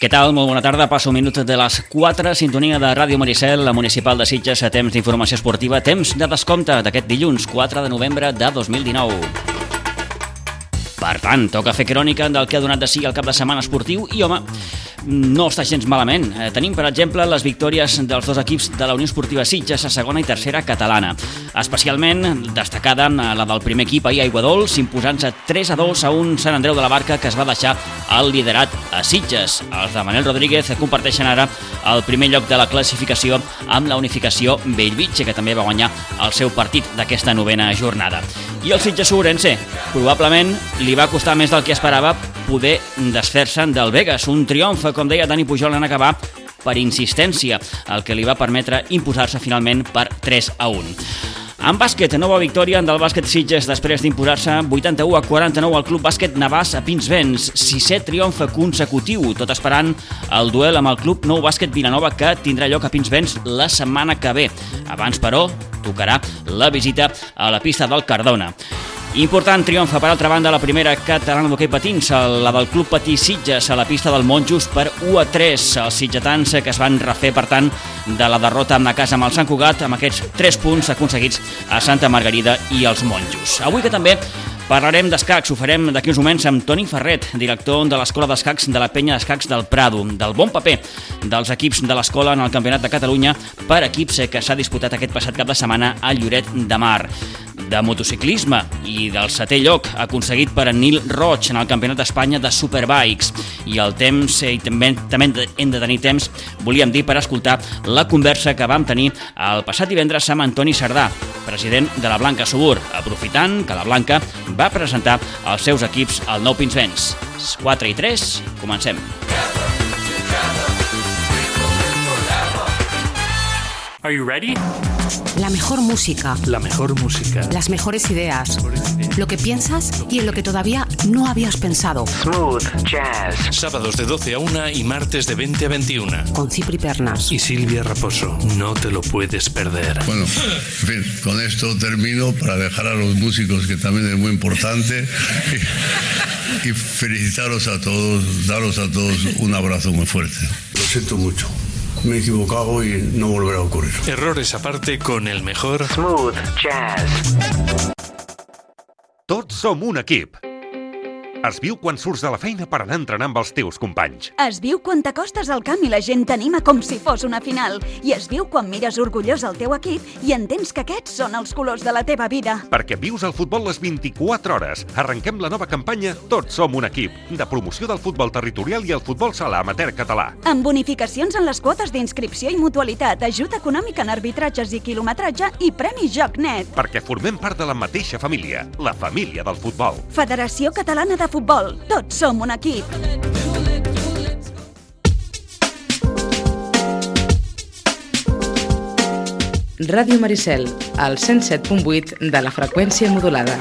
Què tal? Molt bona tarda. Passo un minut de les 4, sintonia de Ràdio Maricel, la municipal de Sitges, a temps d'informació esportiva, temps de descompte d'aquest dilluns 4 de novembre de 2019. Per tant, toca fer crònica del que ha donat de si el cap de setmana esportiu i, home, no està gens malament. Tenim, per exemple, les victòries dels dos equips de la Unió Esportiva Sitges a segona i tercera catalana. Especialment destacada la del primer equip ahir a Aiguadols, imposant-se 3-2 a un Sant Andreu de la Barca que es va deixar el liderat a Sitges. Els de Manel Rodríguez comparteixen ara el primer lloc de la classificació amb la unificació Bellvitge, que també va guanyar el seu partit d'aquesta novena jornada. I el Sitges Ourense, probablement li va costar més del que esperava poder desfer-se'n del Vegas. Un triomf, com deia Dani Pujol en acabar, per insistència, el que li va permetre imposar-se finalment per 3-1. En bàsquet, nova victòria del bàsquet Sitges després d'imposar-se 81-49 al Club Bàsquet Navàs a Pinsbens. 6è triomf consecutiu, tot esperant el duel amb el Club Nou Bàsquet Vilanova que tindrà lloc a Pinsbens la setmana que ve. Abans, però, tocarà la visita a la pista del Cardona. Important triomf, per altra banda, la primera catalana d'hoquei patins, la del Club Patí Sitges a la pista del Monjos per 1-3. Els sitgetans que es van refer, per tant, de la derrota a casa amb el Sant Cugat, amb aquests 3 punts aconseguits a Santa Margarida i els Monjos. Avui que també parlarem d'escacs, ho farem d'aquí uns moments amb Toni Ferret, director de l'Escola d'Escacs de la Penya d'Escacs del Prado, del bon paper dels equips de l'escola en el Campionat de Catalunya per equips que s'ha disputat aquest passat cap de setmana a Lloret de Mar. De motociclisme i del 7è lloc aconseguit per en Nil Roig en el Campionat d'Espanya de Superbikes. I el temps, i també hem de tenir temps, volíem dir, per escoltar la conversa que vam tenir el passat divendres amb Antoni Sardà, president de la Blanca Subur, aprofitant que la Blanca va presentar els seus equips al Nou Pinsbens. 4-3, comencem. Are you ready? La mejor música. La mejor música. Las mejores ideas. Lo que piensas y en lo que todavía no habías pensado. Smooth Jazz. Sábados de 12 a 1 y martes de 20 a 21. Con Cipri Pernas. Y Silvia Raposo. No te lo puedes perder. Bueno, en fin, con esto termino para dejar a los músicos, que también es muy importante, y felicitaros a todos, daros a todos un abrazo muy fuerte. Lo siento mucho. Me he equivocado y no volverá a ocurrir. Errores aparte con el mejor Smooth Jazz. Tots som un equip. Es viu quan surts de la feina per anar a entrenar amb els teus companys. Es viu quan t'acostes al camp i la gent t'anima com si fos una final. I es viu quan mires orgullós el teu equip i entens que aquests són els colors de la teva vida. Perquè vius el futbol les 24 hores. Arrenquem la nova campanya Tots som un equip, de promoció del futbol territorial i el futbol sala amateur català. Amb bonificacions en les quotes d'inscripció i mutualitat, ajut econòmic en arbitratges i quilometratge i premi Joc Net. Perquè formem part de la mateixa família, la família del futbol. Federació Catalana de Futbol. Tots som un equip. Ràdio Maricel, al 107.8 de la freqüència modulada.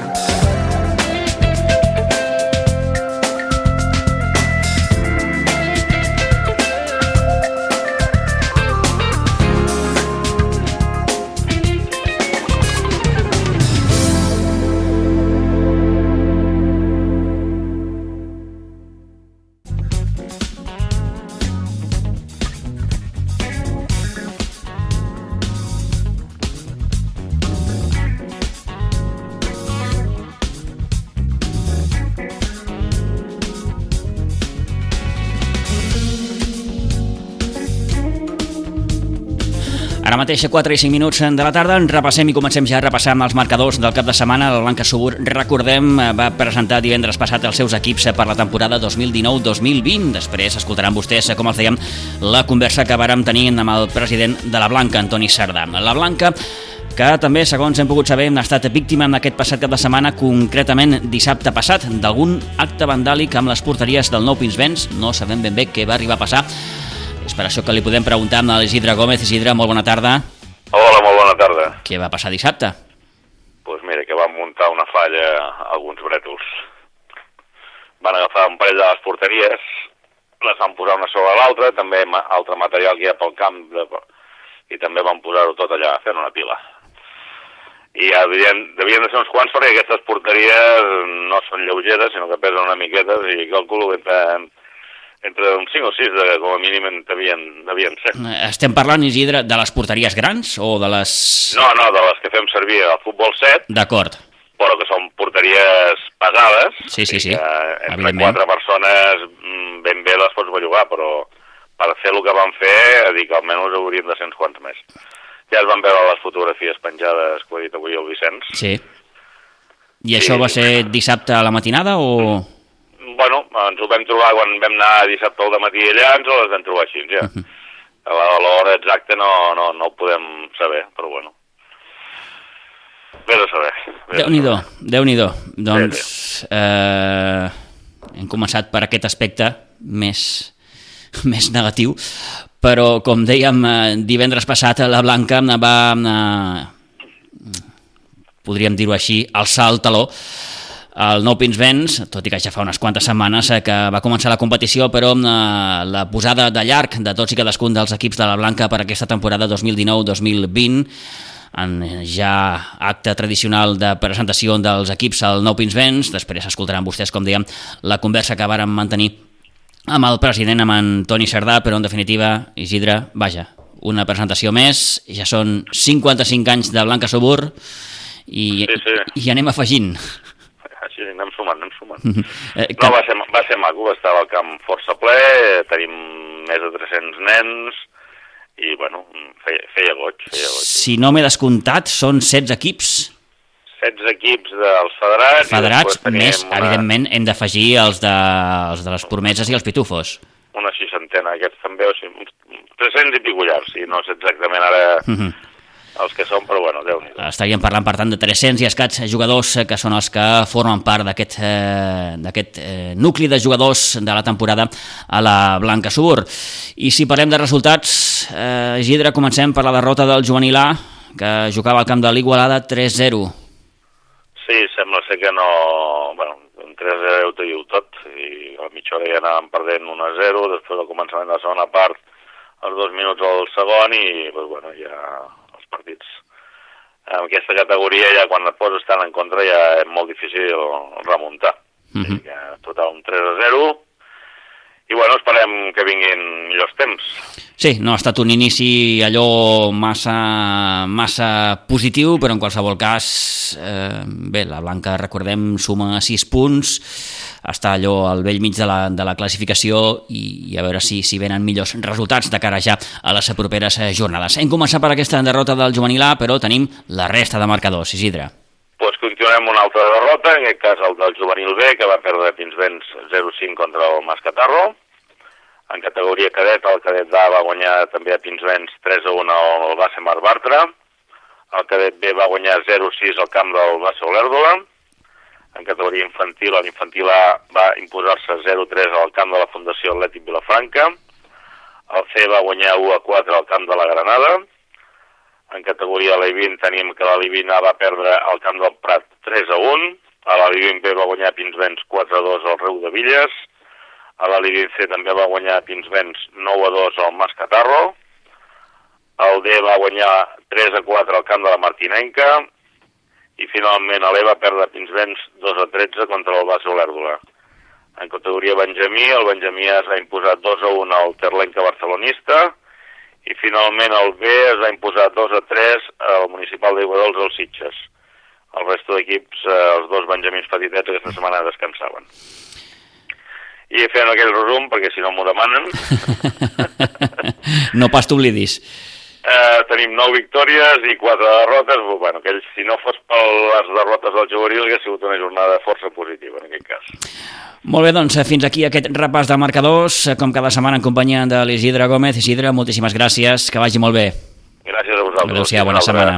Ara mateix a 4 i 5 minuts de la tarda repassem i comencem ja a repassar amb els marcadors del cap de setmana. La Blanca Subur, recordem, va presentar divendres passat els seus equips per la temporada 2019-2020. Després escoltaran vostès, com els dèiem, la conversa que vàrem tenir amb el president de la Blanca, Antoni Sardà. La Blanca, que també, segons hem pogut saber, ha estat víctima en aquest passat cap de setmana, concretament dissabte passat, d'algun acte vandàlic amb les porteries del Nou Pinsbens. No sabem ben bé què va arribar a passar. És per això que li podem preguntar a l'Isidre Gómez. Isidre, molt bona tarda. Hola, molt bona tarda. Què va passar dissabte? Doncs mira, que van muntar una falla alguns brètols. Van agafar un parell de les porteries, les van posar una sobre l'altra, també altre material que hi ha pel camp, i també van posar-ho tot allà, fent una pila. I devien de ser uns quants, perquè aquestes porteries no són lleugeres, sinó que pesen una miqueta, i calculo entre uns 5 o 6, com a mínim devien ser. Estem parlant, Isidre, de les porteries grans o de les... No, de les que fem servir al futbol 7. D'acord. Però que són porteries pesades. Sí, entre 4 persones ben bé les pots bellugar, però per fer el que van fer, dic, almenys hauríem de ser uns quants més. Ja es van veure les fotografies penjades que ho ha dit avui el Vicenç. Sí. I això va ser dissabte a la matinada o...? Bueno, ens ho vam trobar quan vam anar dissabte al dematí allà, ens les vam trobar així, ja. A l'hora exacta no ho podem saber, però bueno. Bé de saber. Déu-n'hi-do. Doncs hem començat per aquest aspecte més negatiu, però com dèiem divendres passat la Blanca va, podríem dir-ho així, alçar el taló al Nou Pinsbens, tot i que ja fa unes quantes setmanes que va començar la competició, però la posada de llarg de tots i cadascun dels equips de la Blanca per aquesta temporada 2019-2020, en ja acte tradicional de presentació dels equips al Nou Pinsbens. Després escoltaran vostès, com dèiem, la conversa que vàrem mantenir amb el president, amb en Toni Cerdà, però en definitiva, Isidre, vaja, una presentació més, ja són 55 anys de Blanca Subur i anem afegint. Així anem sumant. No, va ser maco, estava al camp força ple, tenim més de 300 nens i, bueno, feia goig. Si no m'he descomptat, són 16 equips. 16 equips dels federats, més, evidentment, hem d'afegir els de les promeses i els pitufos. Una 60, aquests també, o sigui, 300 i picollars, no sé exactament ara els que són, però bueno, Déu-n'hi-do. Estaríem parlant, per tant, de 300 i escaig jugadors que són els que formen part d'aquest nucli de jugadors de la temporada a la Blanca Subur. I si parlem de resultats, Isidre, comencem per la derrota del juvenil A, que jugava al camp de l'Igualada 3-0. Sí, sembla ser que no... Bueno, un 3-0 ho diu tot, i a la mitja hora ja anàvem perdent 1-0, després del començament de la segona part, els 2 minuts al segon, i pues, bueno, ja els partits en aquesta categoria, ja quan et poses tant en contra, ja és molt difícil remuntar. Total, un 3-0, i bueno, esperem que vinguin millors temps. Sí, no ha estat un inici allò massa positiu, però en qualsevol cas, bé, la Blanca, recordem, suma 6 punts, està allò al vell mig de la classificació i a veure si venen millors resultats de cara ja a les properes jornades. Hem començat per aquesta derrota del juvenil A, però tenim la resta de marcadors, Isidre. Doncs continuem una altra derrota, en aquest cas el del juvenil B, que va perdre Pinsbens 0-5 contra el Mascatarro. En categoria cadet, el cadet A va guanyar també a Pinsbens 3-1 al Bassa Mar Bartra. El cadet B va guanyar 0-6 al camp del Bassa Olèrdola. En categoria infantil, l'infantil A va imposar-se 0-3 al camp de la Fundació Atlètic Vilafranca. El C va guanyar 1-4 al camp de la Granada. En categoria Alevin tenim que l'Alevin A va perdre al camp del Prat 3-1. A l'Alevin B va guanyar Pinsbens 4-2 al Riu de Villes. A l'Alevin C també va guanyar Pinsbens 9-2 al Mascatarro. El D va guanyar 3-4 al camp de la Martinenca. I finalment l'E va perdre Pinsbens 2-13 contra el Bassa Olèrdola. En categoria Benjamí, el Benjamí es va imposar 2-1 al Terlenca Barcelonista. I finalment el B es va imposar 2-3 al Municipal d'Aiguadols al Sitges. El resto d'equips, els 2 benjamins petitets, aquesta setmana descansaven. I fent aquell resum, perquè si no m'ho demanen... No pas t'oblidis. Tenim 9 victòries i 4 derrotes. Bueno, que si no fos per les derrotes del juvenil, hauria sigut una jornada força positiva, en aquest cas. Molt bé, doncs fins aquí aquest repàs de marcadors, com cada setmana en companyia de l'Isidre Gómez. Isidre, moltíssimes gràcies, que vagi molt bé. Gràcies a vosaltres. Adéu-siau, bona setmana.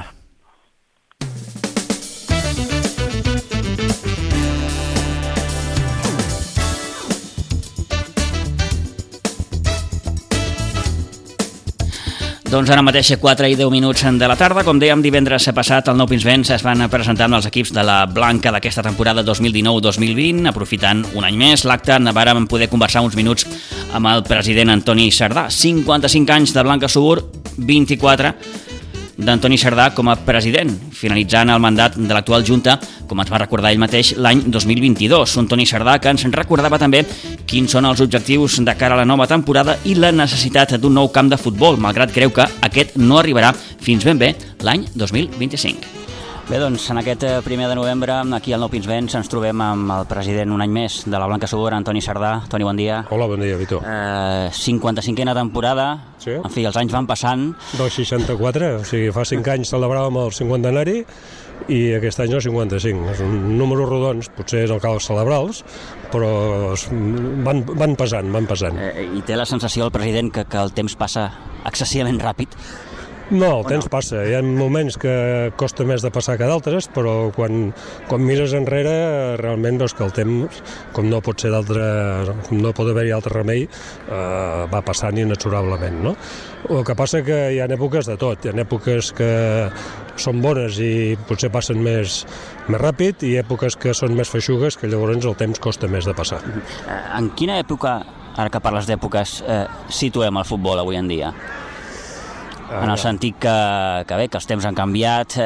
Doncs ara mateix 4 i 10 minuts de la tarda. Com dèiem, divendres passat al Nou Pinsbens es van presentar els equips de la Blanca d'aquesta temporada 2019-2020. Aprofitant un any més l'acte, vàrem poder conversar uns minuts amb el president Antoni Cerdà. 55 anys de Blanca Subur, 24 d'Antoni Sardà com a president, finalitzant el mandat de l'actual Junta, com ens va recordar ell mateix, l'any 2022. Un Toni Sardà que ens recordava també quins són els objectius de cara a la nova temporada i la necessitat d'un nou camp de futbol, malgrat creu que aquest no arribarà fins ben bé l'any 2025. Bé, doncs, en aquest 1 de novembre, aquí al Nou Pinsbens, ens trobem amb el president un any més de la Blanca Subur, Antoni Sardà. Toni, bon dia. Hola, bon dia, Vito. 55a temporada, sí. En fi, els anys van passant. Del 64, o sigui, fa 5 anys celebràvem el 50anari i aquest any el 55. És un número rodons, potser no cal celebrar-los, però van passant. I té la sensació el president que el temps passa excessivament ràpid? No, el temps passa. Hi ha moments que costa més de passar que d'altres, però quan mires enrere realment veus que el temps, com no pot ser com no pot haver-hi altre remei, va passant inexorablement, no? El que passa que hi ha èpoques de tot. Hi ha èpoques que són bones i potser passen més ràpid i èpoques que són més feixugues, que llavors el temps costa més de passar. En quina època, ara que parles d'èpoques, situem el futbol avui en dia? En el sentit que els temps han canviat,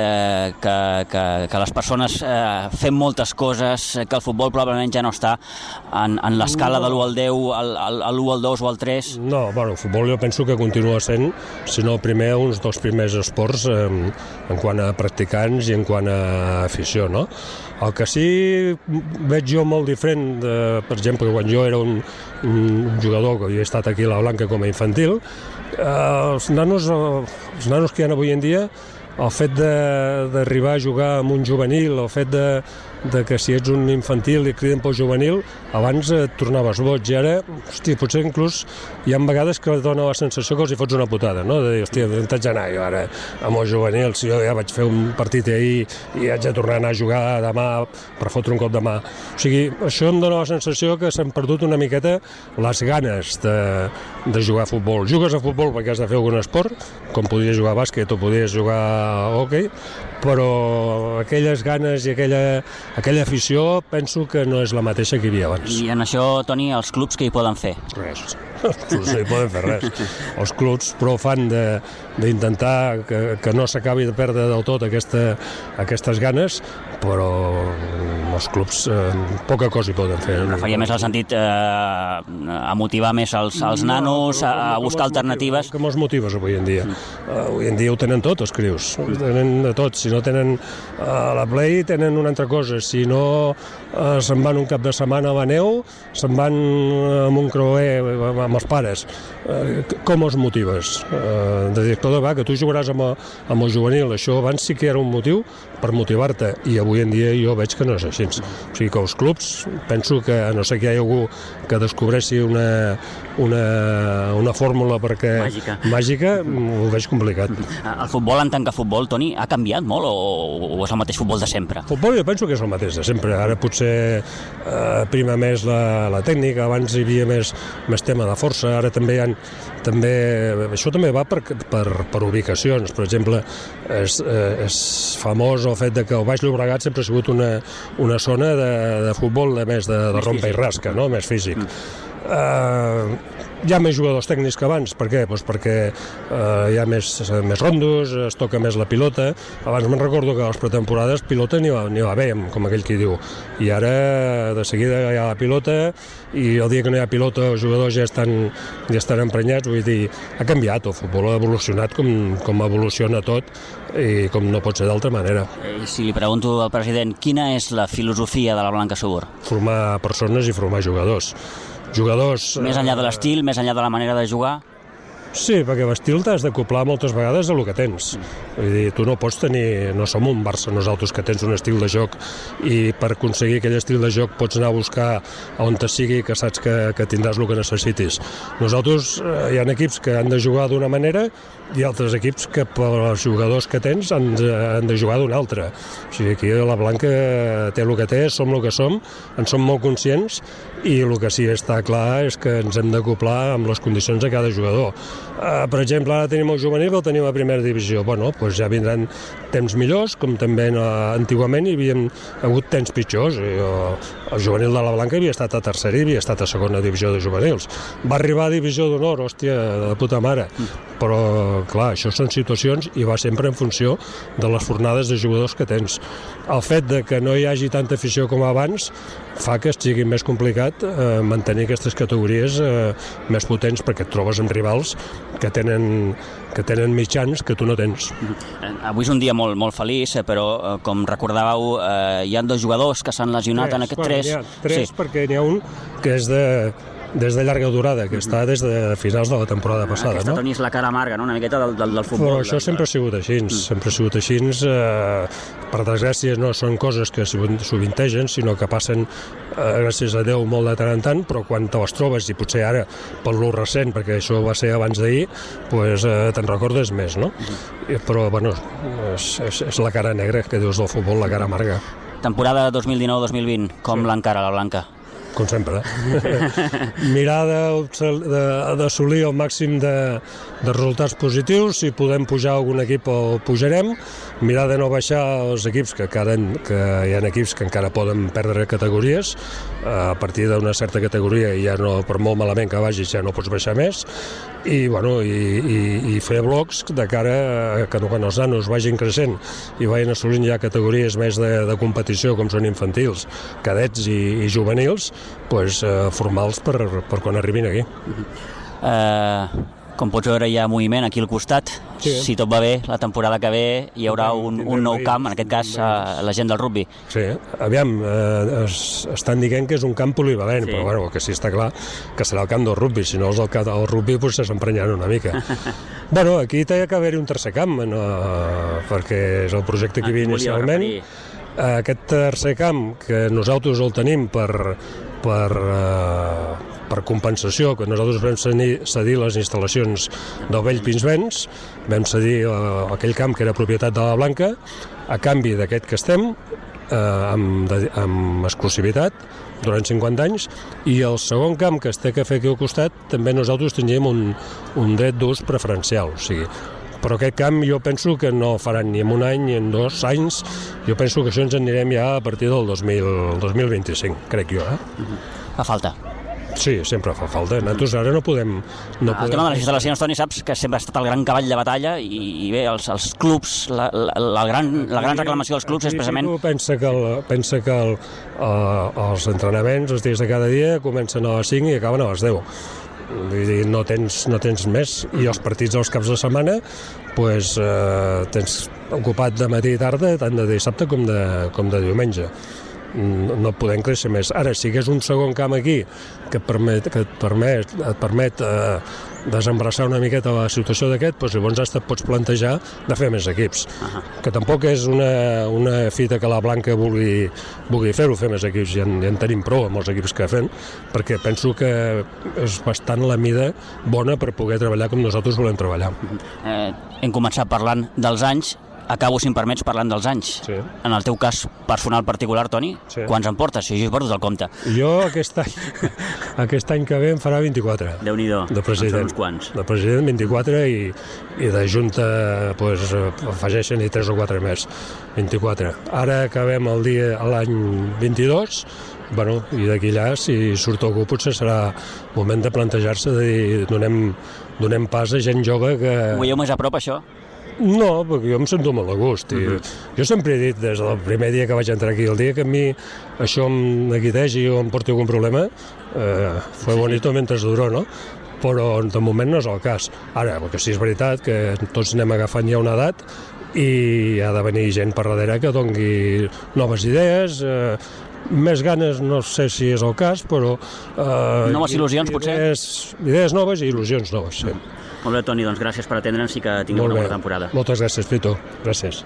que les persones fem moltes coses, que el futbol probablement ja no està en l'escala de l'1 al 10, l'1 al 2 o al 3. No, bueno, el futbol jo penso que continua sent, si no el primer, uns dels primers esports en quant a practicants i en quant a afició, no? El que sí veig jo molt diferent, per exemple, quan jo era un jugador, que jo he estat aquí a la Blanca com a infantil, els nanos que hi ha avui en dia, el fet d'arribar a jugar amb un juvenil, el fet de que si ets un infantil i criden pel juvenil, abans et tornaves boig i ara, hòstia, potser inclús hi ha vegades que et dona la sensació que els hi fots una putada, no? De dir, hòstia, d'on t'haig d'anar jo ara amb els juvenils, jo ja vaig fer un partit ahir i haig de tornar a anar a jugar demà per fotre un cop de mà. O sigui, això em dona la sensació que s'han perdut una miqueta les ganes de jugar a futbol. Jugues a futbol perquè has de fer algun esport, com podries jugar a bàsquet o podries jugar a hoquei, però aquelles ganes i aquella afició penso que no és la mateixa que hi havia abans. I en això, Toni, els clubs què hi poden fer? Res. Els clubs no hi poden fer res. Els clubs prou fan d'intentar que no s'acabi de perdre del tot aquestes ganes, però els clubs poca cosa hi poden fer. Referia més al sentit a motivar més els nanos, a buscar alternatives. Com els motives avui en dia? Avui en dia ho tenen tot, els crios. Ho tenen de tot. Si no tenen la Play, tenen una altra cosa. Si no, se'n van un cap de setmana a la neu, se'n van amb un creuer amb els pares. Com els motives? De dir, va, que tu jugaràs amb el juvenil. Això abans sí que era un motiu per motivar-te, i avui en dia jo veig que no és així. O sigui que els clubs, penso que, a no ser que hi hagi algú que descobreixi una fórmula màgica, ho veig complicat. El futbol en tant que futbol, Toni, ha canviat molt o és el mateix futbol de sempre? El futbol jo penso que és el mateix de sempre. Ara potser prima més la tècnica, abans hi havia més tema de força, ara també això també va per ubicacions. Per exemple, és famós el fet que el Baix Llobregat sempre ha sigut una zona de futbol més de rompa i rasca, no? Més físic. Hi ha més jugadors tècnics que abans. Per què? Doncs perquè hi ha més rondos, es toca més la pilota. Abans me'n recordo que a les pretemporades pilota n'hi va haver, com aquell qui diu. I ara de seguida hi ha la pilota, i el dia que no hi ha pilota els jugadors ja estan emprenyats. Vull dir, ha canviat, el futbol ha evolucionat com evoluciona tot i com no pot ser d'altra manera. I si li pregunto al president, quina és la filosofia de la Blanca Subur? Formar persones i formar jugadors. Més enllà de l'estil, més enllà de la manera de jugar? Sí, perquè l'estil t'has d'acoplar moltes vegades a el que tens. Vull dir, tu no pots tenir... No som un Barça nosaltres que tens un estil de joc i per aconseguir aquell estil de joc pots anar a buscar on te sigui que saps que tindràs el que necessitis. Nosaltres hi ha equips que han de jugar d'una manera i altres equips que pels jugadors que tens han de jugar d'una altra. O sigui, aquí la Blanca té el que té, som el que som, en som molt conscients, i el que sí està clar és que ens hem d'acoplar amb les condicions de cada jugador. Per exemple, ara tenim el juvenil, el tenim a primera divisió. Bueno, doncs ja vindran temps millors, com també antigament hi havia hagut temps pitjors. El juvenil de la Blanca havia estat a tercera i havia estat a segona divisió de juvenils. Va arribar a divisió d'honor, hòstia, de puta mare. Però, clar, això són situacions i va sempre en funció de les fornades de jugadors que tens. El fet de que no hi hagi tanta afició com abans fa que sigui més complicat mantenir aquestes categories més potents, perquè et trobes amb rivals que tenen mitjans que tu no tens. Avui és un dia molt feliç, però com recordàveu, hi ha 2 jugadors que s'han lesionat en aquest 3. N'hi ha 3 perquè n'hi ha un que és des de llarga durada, que està des de finals de la temporada passada. Aquesta, Toni, és la cara amarga, no? Una miqueta del futbol. Però això sempre ha sigut així, sempre ha sigut així. Per desgràcia no són coses que sovintegen, sinó que passen, gràcies a Déu, molt de tant en tant, però quan te les trobes, i potser ara, per lo recent, perquè això va ser abans d'ahir, doncs te'n recordes més, no? Però, bueno, és la cara negra que dius del futbol, la cara amarga. Temporada 2019-2020, com l'encara la Blanca? Com sempre. Mirar d'assolir el màxim de resultats positius. Si podem pujar algun equip el pujarem. Mirar de no baixar els equips, que hi ha equips que encara poden perdre categories. A partir d'una certa categoria, ja no, per molt malament que vagis, ja no pots baixar més. I fer blocs de cara a que quan els nanos vagin creixent i vagin assolint ja categories més de competició, com són infantils, cadets i juvenils, doncs formar-los per quan arribin aquí. Com pots veure, hi ha moviment aquí al costat. Sí. Si tot va bé, la temporada que ve hi haurà un nou camp, en aquest cas la gent del rugby. Sí, aviam, estan dient que és un camp polivalent, sí. Però bueno, que sí està clar que serà el camp del rugby, si no els del rugby potser s'emprenyaran una mica. Bueno, aquí té que haver-hi un tercer camp, perquè és el projecte que hi havia inicialment. Aquest tercer camp, que nosaltres el tenim per compensació, que nosaltres vam cedir les instal·lacions del vell Pinsbens, vam cedir aquell camp que era propietat de la Blanca, a canvi d'aquest que estem, amb exclusivitat, durant 50 anys, i el segon camp que es té que fer aquí al costat, també nosaltres tindríem un dret d'ús preferencial, o sigui, però aquest camp jo penso que no faran ni en un any ni en 2 anys, jo penso que això ens anirem ja a partir del 2025, crec jo. Fa falta. Sí, sempre fa falta. Nosaltres ara no podem... El tema de les instal·lacions, Toni, saps que sempre ha estat el gran cavall de batalla i bé, els clubs, la gran reclamació dels clubs és precisament... Pensa que els entrenaments, els dies de cada dia, comencen a les 5 i acaben a les 10. Vull dir, no tens més. I els partits dels caps de setmana doncs tens ocupat de matí i tarda, tant de dissabte com de diumenge. No podem créixer més. Ara, si hagués un segon camp aquí que et permet desembrassar una miqueta la situació d'aquest, doncs llavors et pots plantejar de fer més equips. Que tampoc és una fita que la Blanca vulgui fer-ho, fer més equips. Ja en tenim prou amb els equips que fem, perquè penso que és bastant la mida bona per poder treballar com nosaltres volem treballar. Hem començat parlant dels anys. Acabo, si em permets, parlant dels anys. Sí. En el teu cas personal particular, Toni, sí. Quants en portes? Si jo he perdut el compte. Jo aquest any que ve em farà 24. Déu-n'hi-do, de president. Uns quants. De president 24 i de junta doncs, afegeixen-hi 3 o 4 més. 24. Ara acabem l'any 22, bueno, i d'aquí allà, si surt algú, potser serà moment de plantejar-se de dir, donem pas a gent jove que... Ho veieu més a prop, això? No, perquè jo em sento molt a gust. Jo sempre he dit, des del primer dia que vaig entrar aquí, el dia que a mi això em neguitegi o em porti algun problema, fue bonito mientras duró, no? Però de moment no és el cas. Ara, perquè sí és veritat que tots anem agafant ja una edat i ha de venir gent per darrere que doni noves idees, més ganes, no sé si és el cas, però... Noves il·lusions, potser? Idees noves i il·lusions noves, sí. Molt bé, Toni, doncs gràcies per atendre'ns i que tingueu una bona temporada. Moltes gràcies, Fito. Gràcies.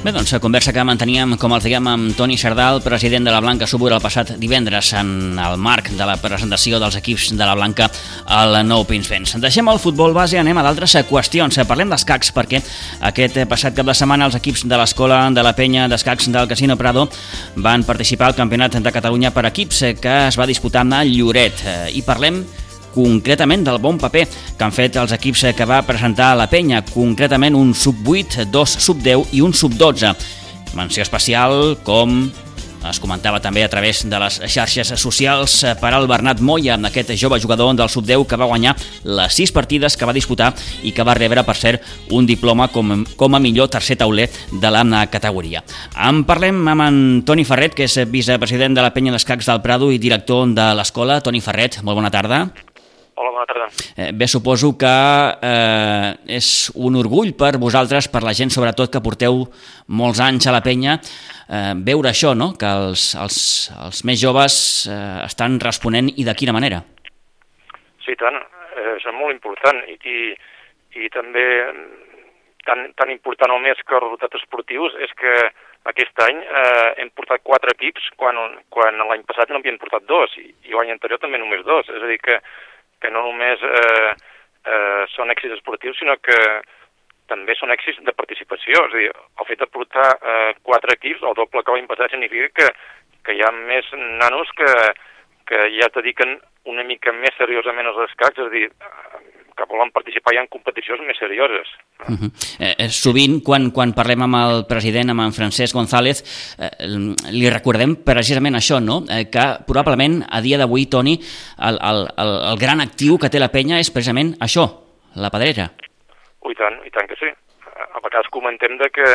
Bé, doncs, conversa que manteníem, com els diguem, amb Toni Sardal, president de la Blanca Subur, el passat divendres en el marc de la presentació dels equips de la Blanca al Nou Pinsbens. Deixem el futbol base, anem a d'altres qüestions. Parlem d'escacs perquè aquest passat cap de setmana els equips de l'Escola de la Penya d'Escacs del Casino Prado van participar al Campionat de Catalunya per equips que es va disputar a Lloret. I parlem concretament del bon paper que han fet els equips que va presentar la Penya, concretament un sub-8, 2 sub-10 i un sub-12. Menció especial, com es comentava també a través de les xarxes socials, per al Bernat Moya, aquest jove jugador del sub-10 que va guanyar les 6 partides que va disputar i que va rebre, per cert, un diploma com a millor tercer tauler de la categoria. En parlem amb en Toni Ferret, que és vicepresident de la Penya d'Escacs del Prado i director de l'escola. Toni Ferret, molt bona tarda. Hola, bona tarda. Bé, suposo que és un orgull per vosaltres, per la gent sobretot que porteu molts anys a la penya, veure això, no? Que els més joves estan responent i de quina manera. Sí, tant. És molt important i també tan important o més que els resultats esportius és que aquest any hem portat 4 equips quan l'any passat no havien portat 2 i l'any anterior també només 2. És a dir, que no només són èxits esportius, sinó que també són èxits de participació. És a dir, el fet de portar 4 equips, el doble que l'any passat, significa que hi ha més nanos que ja es dediquen una mica més seriosament als escacs, és a dir, que volen participar ja en competicions més serioses. Sovint, quan parlem amb el president, amb en Francesc González, li recordem precisament això, no? Que probablement a dia d'avui, Toni, el gran actiu que té la penya és precisament això, la pedrera. I tant que sí. A vegades comentem que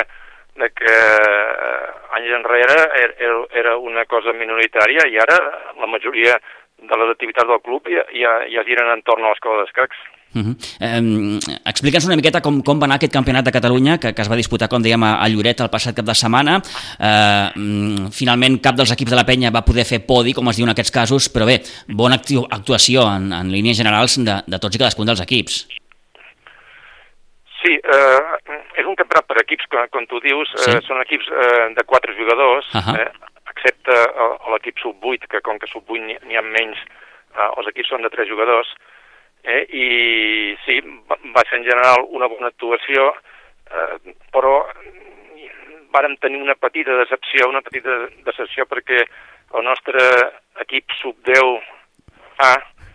anys enrere era una cosa minoritària i ara la majoria de les activitats del club ja giren entorn a l'escola d'escacs. Explica'ns una miqueta com va anar aquest campionat de Catalunya que es va disputar, com dèiem, a Lloret el passat cap de setmana. Finalment cap dels equips de la penya va poder fer podi, com es diu en aquests casos, però bé, bona actuació en línies generals de tots i cadascun dels equips. Sí, és un campionat per equips, com tu dius, són equips de 4 jugadors, excepte l'equip sub-8, que com que sub-8 n'hi ha menys, els equips són de 3 jugadors, i sí, va ser en general una bona actuació, però vàrem tenir una petita decepció perquè el nostre equip sub-10A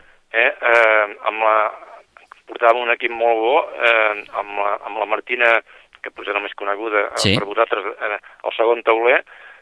portava un equip molt bo, amb la Martina, que potser no més coneguda per vosaltres, el segon tauler,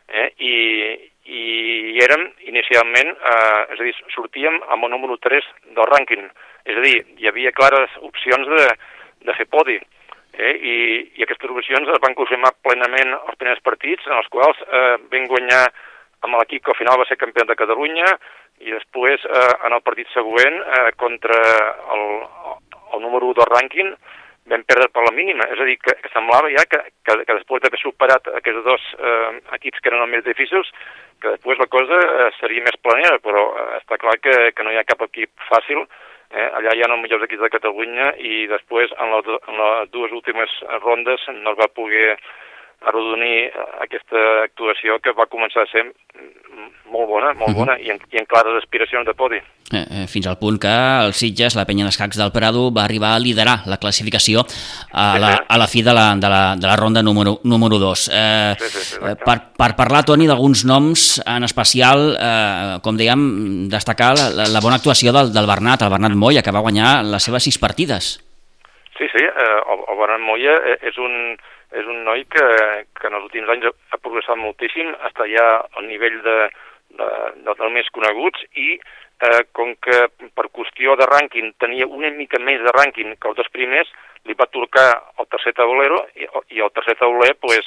i érem inicialment, és a dir, sortíem amb el número 3 del rànquing, és a dir, hi havia clares opcions de fer podi, i aquestes opcions es van confirmar plenament els primers partits, en els quals vam guanyar amb l'equip que al final va ser campió de Catalunya, i després en el partit següent contra el número 1 del rànquing vam perdre per la mínima, és a dir, que semblava ja que després d'haver superat aquests 2 equips que eren els més difícils, que després la cosa seria més planera, però està clar que no hi ha cap equip fàcil. Allà hi ha els millors equips de Catalunya i després en les 2 últimes rondes no es va poder arrodonir aquesta actuació que va començar a ser molt bona i en clares aspiracions de podi. Fins al punt que el Sitges, la penya d'escacs del Prado, va arribar a liderar la classificació a la fi de la ronda número 2. Per parlar, Toni, d'alguns noms, en especial, com dèiem, destacar la bona actuació del Bernat, el Bernat Moya, que va guanyar les seves 6 partides. Sí, el Bernat Moya és un noi que en els últims anys ha progressat moltíssim, està ja al nivell dels més coneguts i com que per qüestió de rànquing tenia una mica més de rànquing que els 2 primers, li va tocar el tercer taulero i el tercer tauler,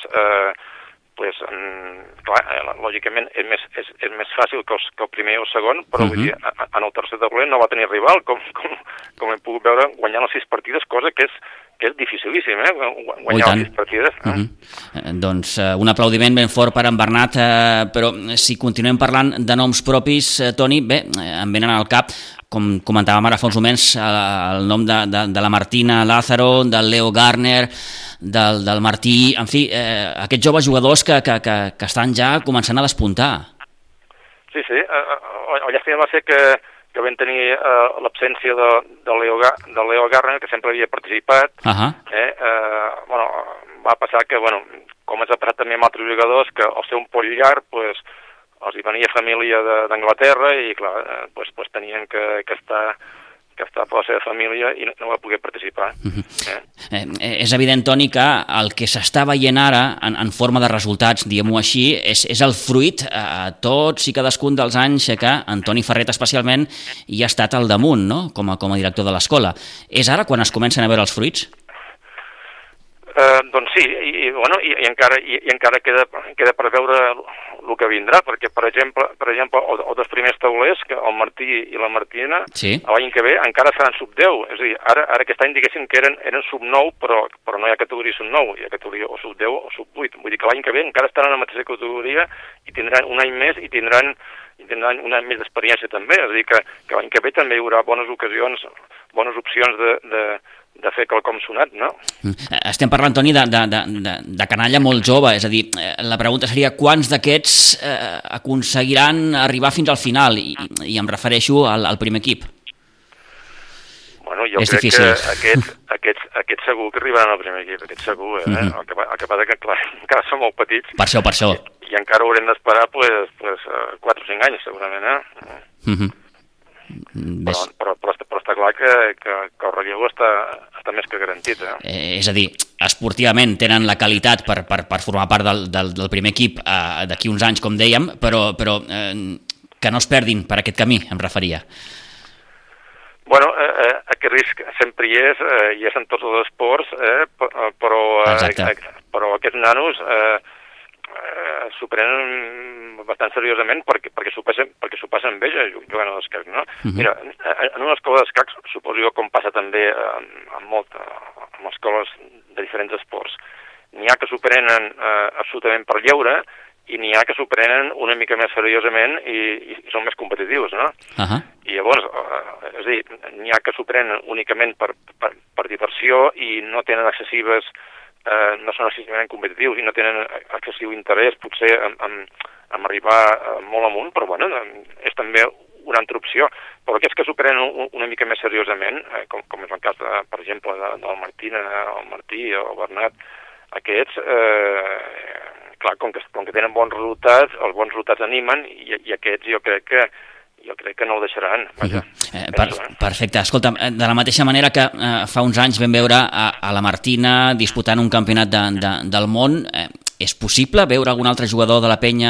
clar, lògicament és més fàcil que el primer o el segon, però vull dir, en el tercer tauler no va tenir rival, com hem pogut veure guanyant les 6 partides, cosa que és dificilíssim, guanyar les partides. Doncs un aplaudiment ben fort per en Bernat, però si continuem parlant de noms propis, Toni, bé, em venen al cap, com comentàvem ara fa uns moments, el nom de la Martina Lázaro, del Leo Garner, del Martí, en fi, aquests joves jugadors que estan ja començant a despuntar. Sí, llàstima va ser que vam tenir l'absència de Leo Garner, que sempre havia participat. Va passar que, com ens ha passat també amb altres jugadors, que al ser un poll llarg, els hi venia família d'Anglaterra i, clar, tenien que estar per la seva família i no va poder participar. És evident, Toni, que el que s'està veient ara en forma de resultats, diguem-ho així, és el fruit a tots i cadascun dels anys que Antoni Ferret especialment hi ha estat al damunt, no?, com a director de l'escola. És ara quan es comencen a veure els fruits? Doncs sí, i encara queda per veure el que vindrà, perquè, per exemple, els dos primers taulers, el Martí i la Martina, l'any que ve encara seran sub-10, és a dir, ara aquest any diguéssim que eren sub-9, però no hi ha categoria sub-9, hi ha categoria o sub-10 o sub-8, vull dir que l'any que ve encara estaran en la mateixa categoria i tindran un any més i tindran un any més d'experiència també, és a dir, que l'any que ve també hi haurà bones ocasions, bones opcions de fer quelcom sonat, no? Estem parlant, Toni, de canalla molt jove, és a dir, la pregunta seria quants d'aquests aconseguiran arribar fins al final, i em refereixo al primer equip. Jo crec que aquests segur que arribaran al primer equip, aquests segur, el que passa que, clar, encara són molt petits. Per això. I encara haurem d'esperar 4 o 5 anys, segurament, Però està clar que el relleu està més que garantit. És a dir, esportivament tenen la qualitat per formar part del primer equip d'aquí uns anys, com dèiem, però que no es perdin per aquest camí, em referia. Aquest risc sempre hi és en tots els esports, però aquests nanos s'ho prenen bastant seriosament perquè s'ho passen bé jugant a l'escacs, no? Mira, en una escola d'escacs, suposo jo com passa també amb escoles de diferents esports, n'hi ha que s'ho prenen absolutament per lleure i n'hi ha que s'ho prenen una mica més seriosament i són més competitius, no? I llavors, és a dir, n'hi ha que s'ho prenen únicament per diversió i no tenen excessives no són excessivament competitius i no tenen excessiu interès potser en arribar molt amunt, però és també una altra opció. Però aquests que s'ho prenen una mica més seriosament, com és el cas, per exemple, del Martina, el Martí o el Bernat, aquests, clar, com que tenen bons resultats, els bons resultats animen i aquests jo crec que no ho deixaran. Perfecte. Escolta, de la mateixa manera que fa uns anys vam veure a la Martina disputant un campionat del món, és possible veure algun altre jugador de la penya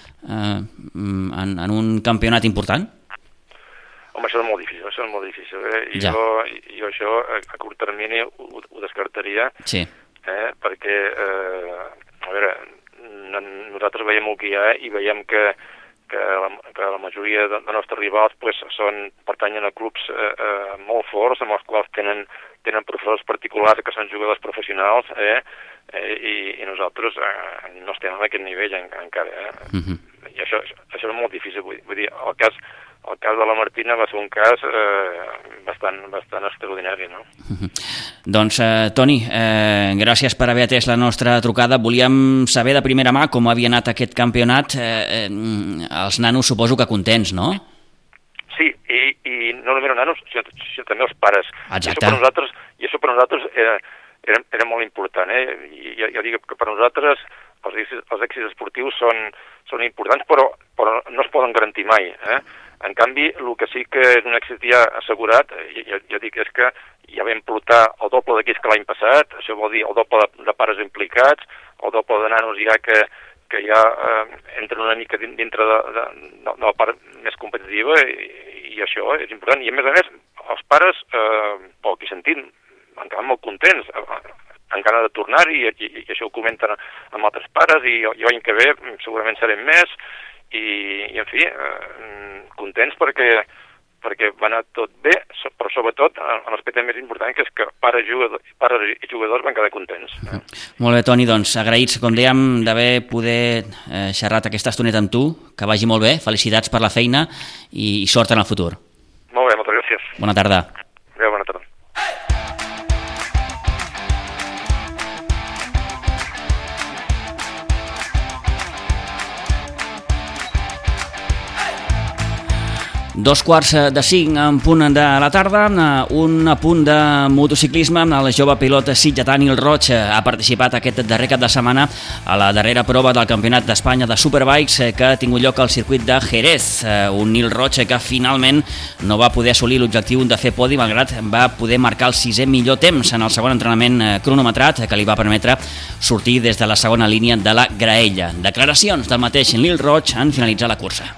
en un campionat important? Home, això és molt difícil. Jo això a curt termini ho descartaria, perquè, a veure, nosaltres veiem el que hi ha i veiem que la majoria de nostres rivals pertanyen a clubs molt forts, amb els quals tenen professors particulars que són jugadors professionals, i nosaltres no estem en aquest nivell encara. I això és molt difícil. Vull dir, el cas de la Martina va ser un cas bastant extraordinari, no? Doncs, Toni, gràcies per haver atès la nostra trucada. Volíem saber de primera mà com havia anat aquest campionat. Els nanos suposo que contents, no? Sí, i no només els nanos, sinó també els pares. Exacte. I això per nosaltres era molt important. Jo dic que per nosaltres els èxits esportius són importants, però no es poden garantir mai. En canvi, el que sí que és un èxit ja assegurat, jo dic, és que ja vam portar el doble d'aquells que l'any passat, això vol dir el doble de pares implicats, el doble de nanos ja que ja entren una mica dintre de la part més competitiva i això és important. I a més, els pares, pel que he sentit, encara molt contents, encara de tornar-hi i això ho comenten amb altres pares i l'any que ve segurament serem més i en fi, contents perquè perquè va anar tot bé, però sobretot en l'aspecte més important, que és que pares i jugadors van quedar contents. Molt bé, Toni, doncs agraïts, com dèiem, d'haver poder xerrat aquesta estoneta amb tu, que vagi molt bé, felicitats per la feina i sort en el futur. Molt bé, moltes gràcies. Bona tarda. Adéu, bona tarda. Dos quarts de 5 en punt de la tarda, un apunt de motociclisme. El jove pilot sitgetà Nil Roig ha participat aquest darrer cap de setmana a la darrera prova del Campionat d'Espanya de Superbikes que ha tingut lloc al circuit de Jerez. Un Nil Roig que finalment no va poder assolir l'objectiu de fer podi, malgrat va poder marcar el 6è millor temps en el segon entrenament cronometrat, que li va permetre sortir des de la segona línia de la graella. Declaracions del mateix Nil Roig en finalitzar la cursa.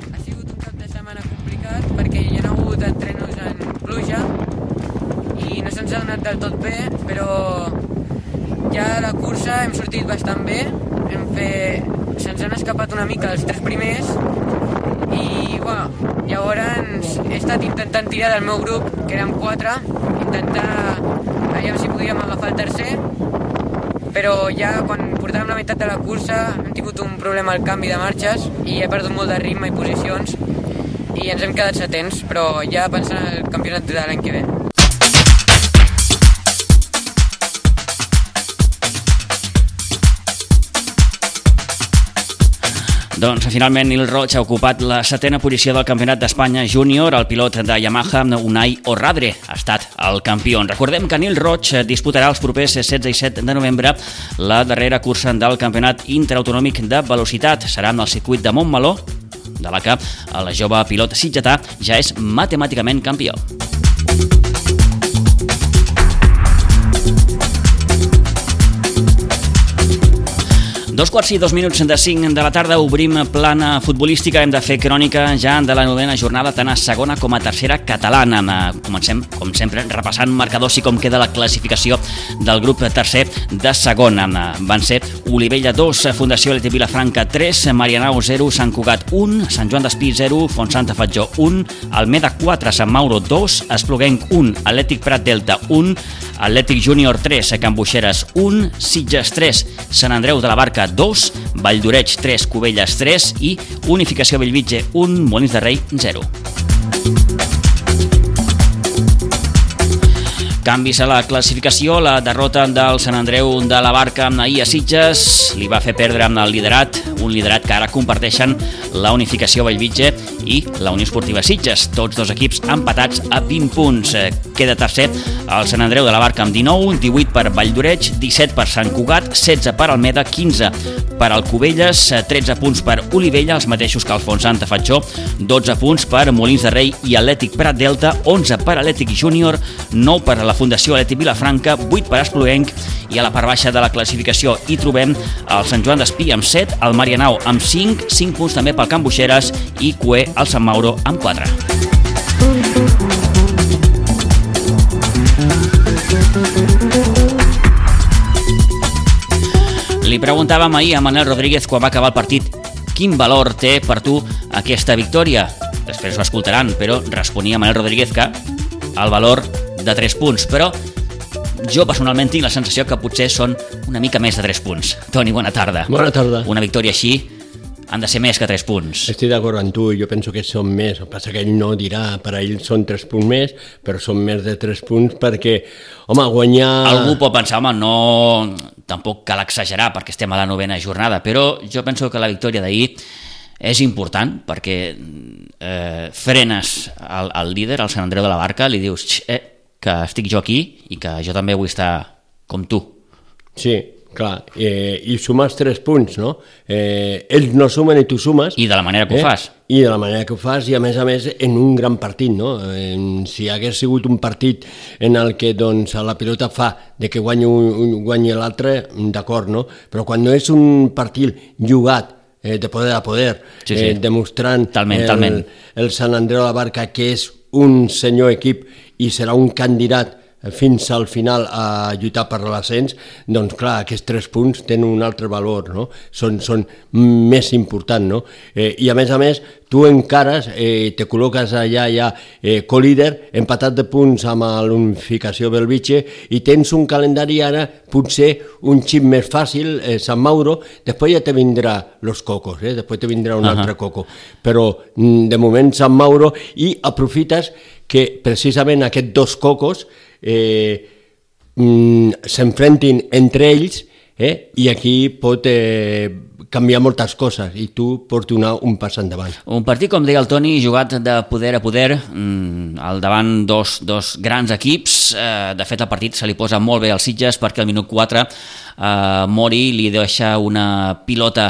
Perquè hi ha hagut entrenos en pluja i no se'ns ha donat del tot bé, però ja a la cursa hem sortit bastant bé, se'ns han escapat una mica els 3 primers i llavors he estat intentant tirar del meu grup, que érem 4, intentar veure si podíem agafar el tercer, però ja quan portàvem la meitat de la cursa hem tingut un problema al canvi de marxes i he perdut molt de ritme i posicions i ens hem quedat setents, però ja pensant en el campionat de l'any que ve. Doncs finalment Nil Roig ha ocupat la 7a posició del Campionat d'Espanya Júnior. El pilot de Yamaha, Unai Orradre, ha estat el campió. Recordem que Nil Roig disputarà els propers 16 i 7 de novembre la darrera cursa del Campionat Interautonòmic de Velocitat. Serà en el circuit de Montmeló, de la que el jove pilot sitgetà ja és matemàticament campió. Dos quarts i 2 minuts de 5 de la tarda, obrim plana futbolística. Hem de fer crònica ja de la 9a jornada, tant a segona com a tercera catalana. Comencem, com sempre, repassant marcadors i com queda la classificació del grup tercer de segona. Van ser Olivella 2, Fundació LT Vilafranca 3, Marianao 0, Sant Cugat 1, Sant Joan d'Espí 0, Fontsanta Fatjó 1, Almeda 4, Sant Mauro 2, Espluguenc 1, Atlètic Prat Delta 1, Atlètic Júnior 3, Can Buixeres 1, Sitges 3, Sant Andreu de la Barca 2, Valldoreig 3, Cubelles 3 i Unificació Bellvitge 1, Molins de Rei 0. Canvis a la classificació. La derrota del Sant Andreu de la Barca ahir a Sitges li va fer perdre amb el liderat, un liderat que ara comparteixen la Unificació Bellvitge i la Unió Esportiva Sitges, tots dos equips empatats a 20 punts. Queda tercer el Sant Andreu de la Barca amb 19, 18 per Valldoreig, 17 per Sant Cugat, 16 per Almeda, 15 per Alcubelles, 13 punts per Olivella, els mateixos que el Fontsanta Fatjó, 12 punts per Molins de Rei i Atlètic Prat Delta, 11 per Atlètic Júnior, 9 per la Fundació LT Vilafranca, 8 per Espluguenc, i a la part baixa de la classificació hi trobem el Sant Joan d'Espí amb 7, el Marianao amb 5, 5 punts també pel Can Buixeres i Cué al Sant Mauro amb 4. Li preguntàvem ahir a Manel Rodríguez quan va acabar el partit quin valor té per tu aquesta victòria. Després ho escoltaran, però responia Manel Rodríguez que el valor de 3 punts, però jo personalment tinc la sensació que potser són una mica més de 3 punts. Toni, bona tarda. Bona tarda. Una victòria així han de ser més que 3 punts. Estic d'acord amb tu, jo penso que són més. El que passa que ell no dirà, per a ell són 3 punts més, però són més de 3 punts perquè, home, guanyar... Algú pot pensar, home, no... Tampoc cal exagerar perquè estem a la 9a jornada, però jo penso que la victòria d'ahir és important perquè frenes el líder, el Sant Andreu de la Barca, li dius que estic jo aquí i que jo també vull estar com tu. Sí, clar, i sumes 3 punts, no? Ells no sumen i tu sumes. I de la manera que ho fas. I de la manera que ho fas, i a més en un gran partit, no? Si hagués sigut un partit en el que doncs, la pilota fa de que guanyi l'altre, d'acord, no? Però quan no és un partit jugat de poder a poder, sí. Demostrant el Sant Andreu de la Barca que és un senyor equip i serà un candidat fins al final a lluitar per l'ascens, doncs clar, aquests 3 punts tenen un altre valor, no? Són més importants, no? I a més, tu encares, te col·loques allà ja co-líder, empatat de punts amb l'unificació Belvitge, i tens un calendari ara potser un xip més fàcil, Sant Mauro, després ja te vindrà los cocos, després te vindrà un altre coco, però de moment Sant Mauro, i aprofites que precisament aquests 2 cocos s'enfrentin entre ells, i aquí pot canviar moltes coses i tu pots donar un pas endavant. Un partit, com deia el Toni, jugat de poder a poder, al davant dos grans equips. De fet, el partit se li posa molt bé als Sitges perquè al minut 4 Mori li deixa una pilota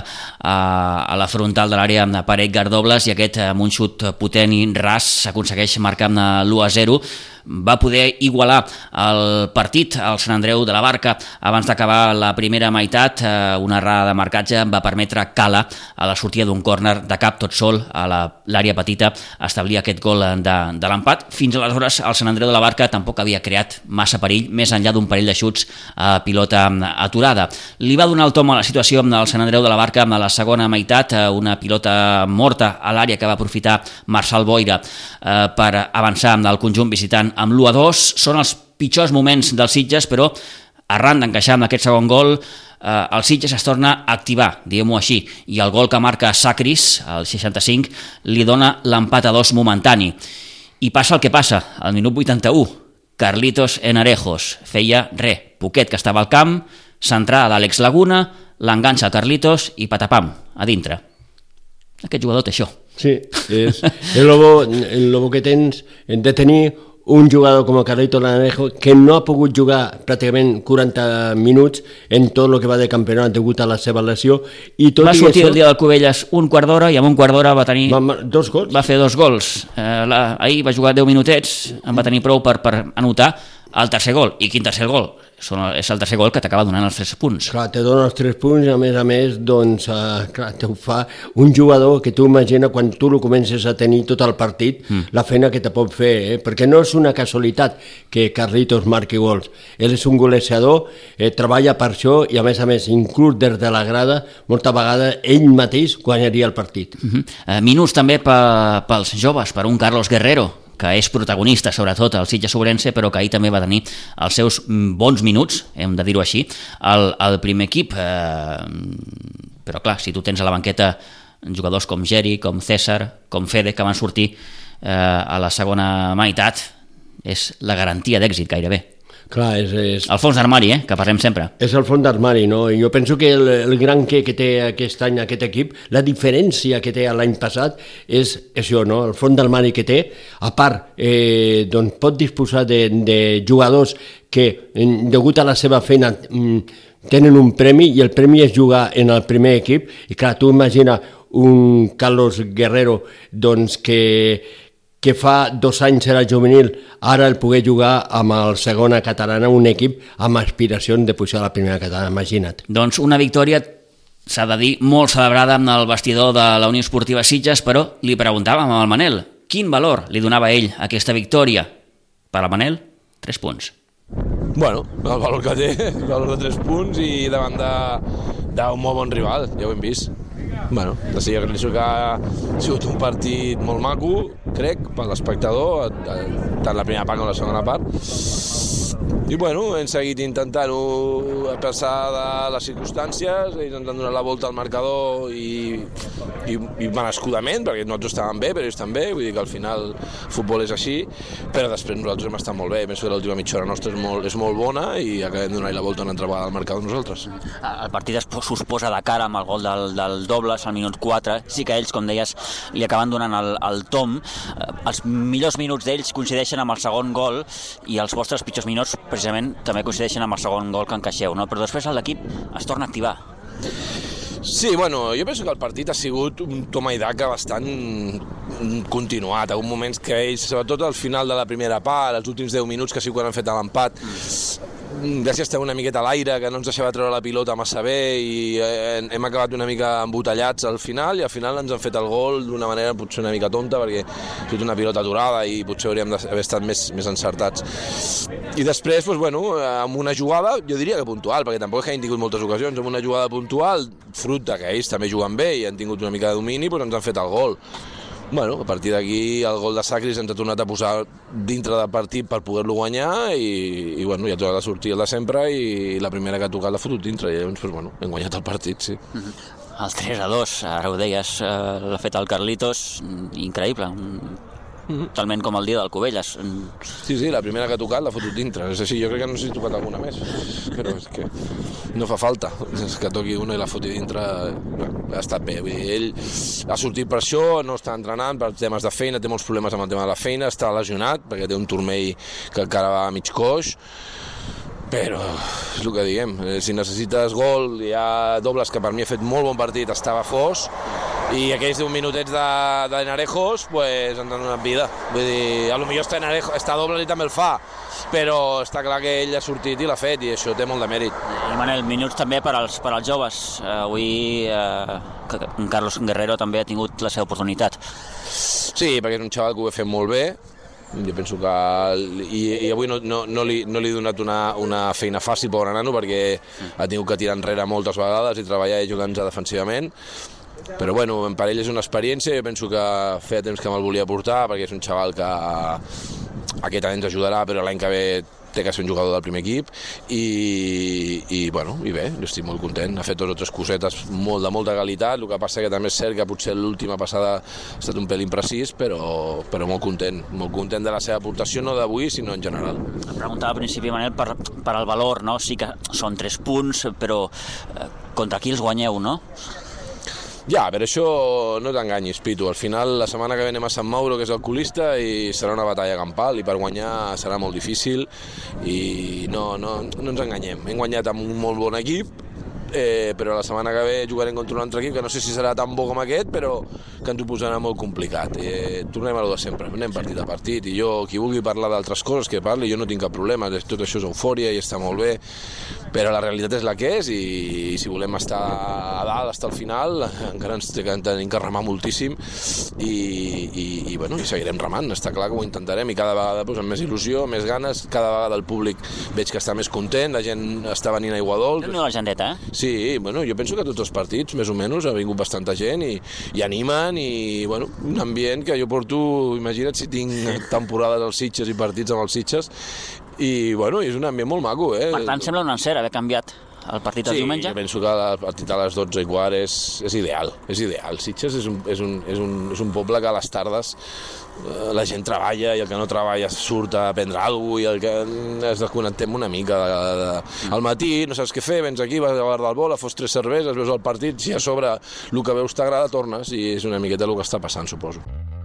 a la frontal de l'àrea per Edgar Dobles, i aquest, amb un xut potent i ras, s'aconsegueix marcar amb l'1-0. Va poder igualar el partit al Sant Andreu de la Barca abans d'acabar la primera meitat. Una errada de marcatge va permetre Cala, a la sortida d'un córner de cap tot sol a l'àrea petita, establir aquest gol de l'empat. Fins aleshores el Sant Andreu de la Barca tampoc havia creat massa perill, més enllà d'un parell de xuts a pilota aturada. Li va donar el tom a la situació al Sant Andreu de la Barca a la segona meitat, una pilota morta a l'àrea que va aprofitar Marçal Boira per avançar al conjunt visitant amb l'1-2. Són els pitjors moments dels Sitges, però arran d'encaixar amb aquest segon gol, el Sitges es torna a activar, diguem-ho així, i el gol que marca Sacris, al 65, li dona l'empat a 2 momentani. I passa el que passa, al minut 81, Carlitos Enarejos feia poquet que estava al camp, centrada d'Àlex Laguna, l'enganxa Carlitos i patapam, a dintre. Aquest jugador té això. Sí, és el bo que tens de tenir un jugador com Carlitos Lanejo, que no ha pogut jugar pràcticament 40 minuts en tot el que va de campionat degut a la seva lesió. Va sortir el dia del Cubelles un quart d'hora i en un quart d'hora va tenir... 2 gols? Va fer 2 gols. Ahir va jugar 10 minutets, en va tenir prou per anotar el tercer gol. I quin tercer gol? És el tercer gol que t'acaba donant els 3 punts. Clar, te dona els 3 punts i a més, doncs, clar, te ho fa un jugador que tu imagina quan tu lo comences a tenir tot el partit, la feina que te pot fer, perquè no és una casualitat que Carlitos marqui gols. Ell és un golejador, treballa per això i a més, inclús des de la grada, molta vegada ell mateix guanyaria el partit. Minuts també pels joves, per un Carlos Guerrero, que és protagonista sobretot al Sitges Sobrense, però que ahir també va tenir els seus bons minuts, hem de dir-ho així, al primer equip. Però clar, si tu tens a la banqueta jugadors com Geri, com César, com Fede, que van sortir a la segona meitat, és la garantia d'èxit gairebé. Clar, el fons d'armari, que parlem sempre. És el fons d'armari, no? Jo penso que el gran que té aquest any aquest equip, la diferència que té l'any passat és això, no? El fons d'armari que té, a part, doncs pot disposar de jugadors que, degut a la seva feina, tenen un premi, i el premi és jugar en el primer equip, i clar, tu imagina un Carlos Guerrero, doncs que fa 2 anys era juvenil, ara el poder jugar amb el segona catalana, un equip amb aspiracions de pujar a la primera catalana, imagina't. Doncs una victòria, s'ha de dir, molt celebrada amb el vestidor de la Unió Esportiva Sitges, però li preguntàvem al Manel quin valor li donava ell a aquesta victòria. Per al Manel, 3 punts. Bueno, el valor que té, el valor de 3 punts i davant d'un molt bon rival, ja ho hem vist. Bueno, jo penso que ha sigut un partit molt maco, crec, per l'espectador, tant la primera part com la segona part. I bueno, hem seguit intentant-ho a pesar de les circumstàncies, intentant donar la volta al marcador i merescudament, perquè nosaltres estàvem bé, però ells també, vull dir que al final el futbol és així, però després nosaltres hem estat molt bé, penso que l'última mitja hora nostra és molt bona i acabem de donar la volta una altra vegada al marcador nosaltres. El partit s'us posa de cara amb el gol del Dobles al minut 4, sí que ells, com deies, li acaben donant el tom. Els millors minuts d'ells coincideixen amb el segon gol i els vostres pitjors minuts precisament també coincideixen amb el segon gol que encaixeu, no? Però després l'equip es torna a activar. Sí, bueno, jo penso que el partit ha sigut un toma i daca bastant continuat. Ha hagut moments que ells, sobretot al final de la primera part, els últims 10 minuts, que sí que han fet l'empat, gràcies a una miqueta a l'aire, que no ens deixava treure la pilota massa bé i hem acabat una mica embotellats al final i al final ens han fet el gol d'una manera potser una mica tonta perquè ha sigut una pilota aturada i potser hauríem d'haver estat més encertats. I després, doncs, bueno, amb una jugada, jo diria que puntual, perquè tampoc és que hagin tingut moltes ocasions, amb una jugada puntual, fruit que ells també juguen bé i han tingut una mica de domini, doncs ens han fet el gol. Bueno, a partir d'aquí el gol de Sacris ens ha tornat a posar dintre del partit per poder-lo guanyar i bueno, ja ha tornat a sortir el de sempre i la primera que ha tocat l'ha fotut dintre i llavors, bueno, hem guanyat el partit, sí. El 3-2, ara ho deies, l'ha fet el Carlitos, increïble, talment com el dia del Cubelles. Sí, la primera que ha tocat l'ha fotut dintre, és així, jo crec que no sé si ha tocat alguna més, però és que no fa falta, és que toqui una i la foti dintre, ha estat bé, vull dir, ell ha sortit per això, no està entrenant per temes de feina, té molts problemes amb el tema de la feina, està lesionat perquè té un turmell que encara va a mig coix, però és el que diguem, si necessites gol, hi ha Dobles que per mi ha fet molt bon partit, estava fos, i aquells 10 minutets de Narejos pues, ens han donat vida. Vull dir, potser està Dobles i també el fa, però està clar que ell ha sortit i l'ha fet, i això té molt de mèrit. I Manel, minuts també per als joves. Avui Carlos Guerrero també ha tingut la seva oportunitat. Sí, perquè és un xaval que ho ha fet molt bé, jo penso que... I avui no li he donat una feina fàcil, pobre nano, perquè ha tingut que tirar enrere moltes vegades i treballar i jugar-nos defensivament. Però bueno, per ell és una experiència, jo penso que feia temps que me'l volia portar, perquè és un xaval que aquest any ens ajudarà, però l'any que ve té que ser un jugador del primer equip i bueno, i bé, jo estic molt content, ha fet 2 o 3 cosetes molt de molta qualitat, el que passa que també és cert que potser l'última passada ha estat un pèl imprecís, però molt content de la seva aportació, no d'avui, sinó en general. Em preguntava al principi, Manel, per al valor, no? Sí que són 3 punts, però contra qui els guanyeu, no? Ja, però això no t'enganyis, Pitu. Al final, la setmana que ve anem a Sant Mauro, que és el colista, i serà una batalla campal, i per guanyar serà molt difícil, i no ens enganyem. Hem guanyat amb un molt bon equip, però la setmana que ve jugarem contra un altre equip, que no sé si serà tan bo com aquest, però que ens ho posarà molt complicat. Tornem a lo de sempre, anem partit a partit, i jo, qui vulgui parlar d'altres coses, que parli, jo no tinc cap problema, tot això és eufòria i està molt bé, però la realitat és la que és, i si volem estar a dalt, estar al final, encara ens tenim que remar moltíssim, i bueno, i seguirem remant, està clar que ho intentarem, i cada vegada amb més il·lusió, més ganes, cada vegada el públic veig que està més content, la gent està venint a Iguadols. No la gendeta, Sí, bueno, jo penso que tots els partits, més o menys, ha vingut bastanta gent i animen, i bueno, un ambient que jo porto, imagina't si tinc temporades als Sitges i partits amb els Sitges, i bueno, és un ambient molt maco, Per tant, sembla un encert haver canviat el partit del diumenge? Sí, jo penso que el partit a les 12:15 és ideal, Sitges és un poble que a les tardes la gent treballa i el que no treballa surt a prendre alguna cosa i el que es desconnectem una mica al matí, no saps què fer, vens aquí, vas a bar del bol, fos 3 cerveses, veus el partit, si a sobre el que veus t'agrada tornes, i és una miqueta el que està passant, suposo.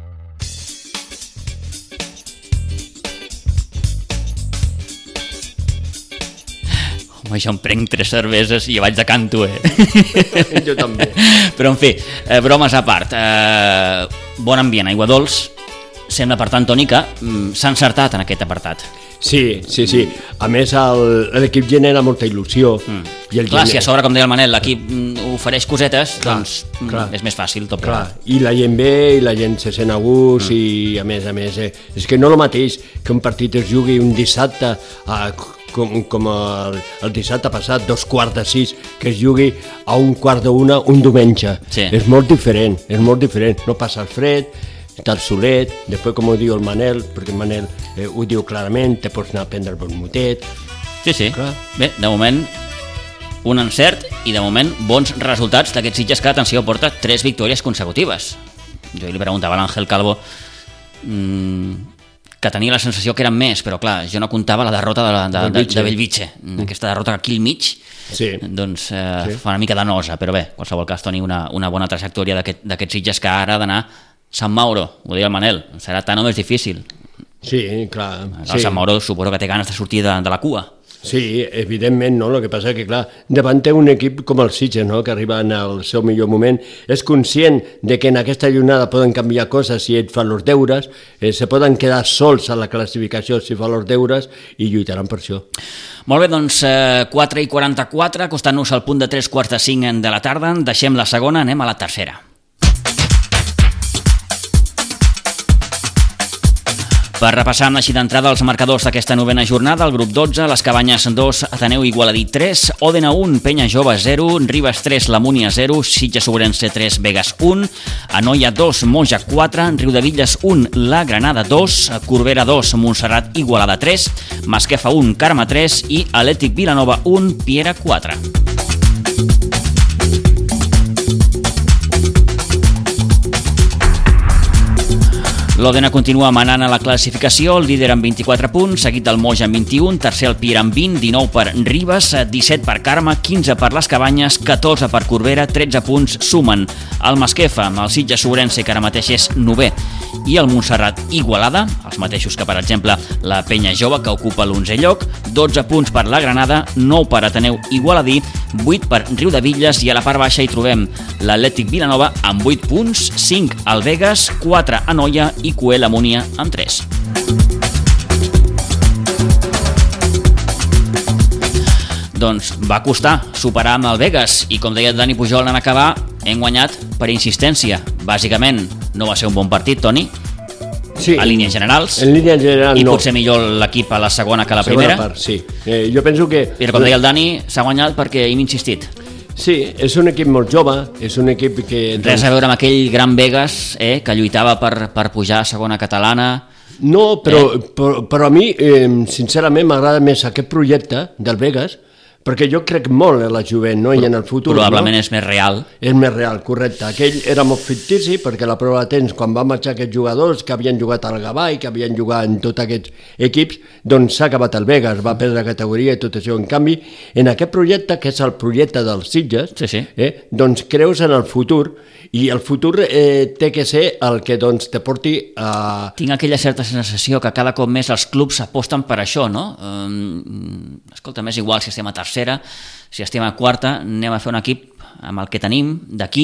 Home, jo em prenc 3 cerveses i jo vaig de canto, Jo també. Però, en fi, bromes a part. Bon ambient a Aiguadols. Sembla, per tant, Toni, que s'ha encertat en aquest apartat. Sí. A més, l'equip genera molta il·lusió. Clar, si a sobre, com deia el Manel, l'equip ofereix cosetes, doncs és més fàcil tot plegat. I la gent ve, i la gent se sent a gust, i a més, és que no el mateix que un partit es jugui un dissabte com el dissabte passat, 5:15, que es jugui a 1:45 un diumenge. Sí. És molt diferent, no passa el fred, està el solet, després com ho diu el Manel, perquè el Manel ho diu clarament, te pots anar a prendre el vermutet. Sí. Clar. Bé, de moment un encert i de moment bons resultats d'aquests Sitges que, atenció, porta 3 victòries consecutives. Jo li preguntava a l'Àngel Calvo que tenia la sensació que eren més, però clar, jo no comptava la derrota de Bellvitge. Aquesta derrota aquí al mig doncs fa una mica de nosa, però bé, en qualsevol cas, Toni, una bona trajectòria d'aquests Sitges que ara ha d'anar Sant Mauro, ho deia el Manel, serà tan o més difícil. Sí, clar. El Sant Mauro suposo que té ganes de sortir de la cua. Sí, evidentment, no? El que passa que, clar, davant té un equip com el Sitges, no? Que arriba en el seu millor moment, és conscient de que en aquesta jornada poden canviar coses si ell fa els deures, se poden quedar sols a la classificació si fa els deures i lluitaran per això. Molt bé, doncs 4:44, acostant-nos al punt de 3:45 de la tarda, deixem la segona, anem a la tercera. Per repassar així d'entrada els marcadors d'aquesta novena jornada, el grup 12, les Cabanyes 2, Ateneu Igualadí 3, Òdena 1, Penya Jove 0, Ribes 3, La Múnia 0, Sitges Ourense 3, Begues 1, Anoia 2, Moja 4, Riudevilles 1, La Granada 2, Corbera 2, Montserrat Igualada 3, Masquefa 1, Carme 3 i Atlètic Vilanova 1, Piera 4. L'Òdena continua manant a la classificació, el líder amb 24 punts, seguit del Moja amb 21, tercer el Piera amb 20, 19 per Ribes, 17 per Carme, 15 per les Cabanyes, 14 per Corbera, 13 punts sumen el Masquefa, el Sitges Ourense, que ara mateix és 9è, i el Montserrat Igualada, els mateixos que, per exemple, la Penya Jove, que ocupa l'11è lloc, 12 punts per la Granada, 9 per Ateneu Igualadí, 8 per Riudevilles, i a la part baixa hi trobem l'Atlètic Vilanova amb 8 punts, 5 al Begues, 4 a Noia i Cué La Múnia amb 3. Doncs va costar superar amb el Begues i, com deia Dani Pujol en acabar, hem guanyat per insistència. Bàsicament no va ser un bon partit, Toni, sí, a línies generals, en línia general i no. potser millor l'equip a la segona que a la segona primera. Part, sí. Jo penso que... Però com deia el Dani, s'ha guanyat perquè hem insistit. Sí, és un equip molt jove, és un equip que... Res a veure amb aquell gran Begues que lluitava per pujar a segona catalana. No, però a mi, sincerament, m'agrada més aquest projecte del Begues, perquè jo crec molt en la jovent, no? I en el futur. Probablement no? És més real. És més real, correcte. Aquell era molt fictici, perquè la prova de temps, quan van marxar aquests jugadors que havien jugat al Gavà i que havien jugat en tots aquests equips, doncs s'ha acabat el Begues, va perdre categoria i tot això. En canvi, en aquest projecte, que és el projecte dels Sitges, sí. doncs creus en el futur, i el futur té que ser el que doncs, te porti a... Tinc aquella certa sensació que cada cop més els clubs aposten per això, no? Escolta, m'és igual si estem a tercera, si estem a quarta, anem a fer un equip amb el que tenim d'aquí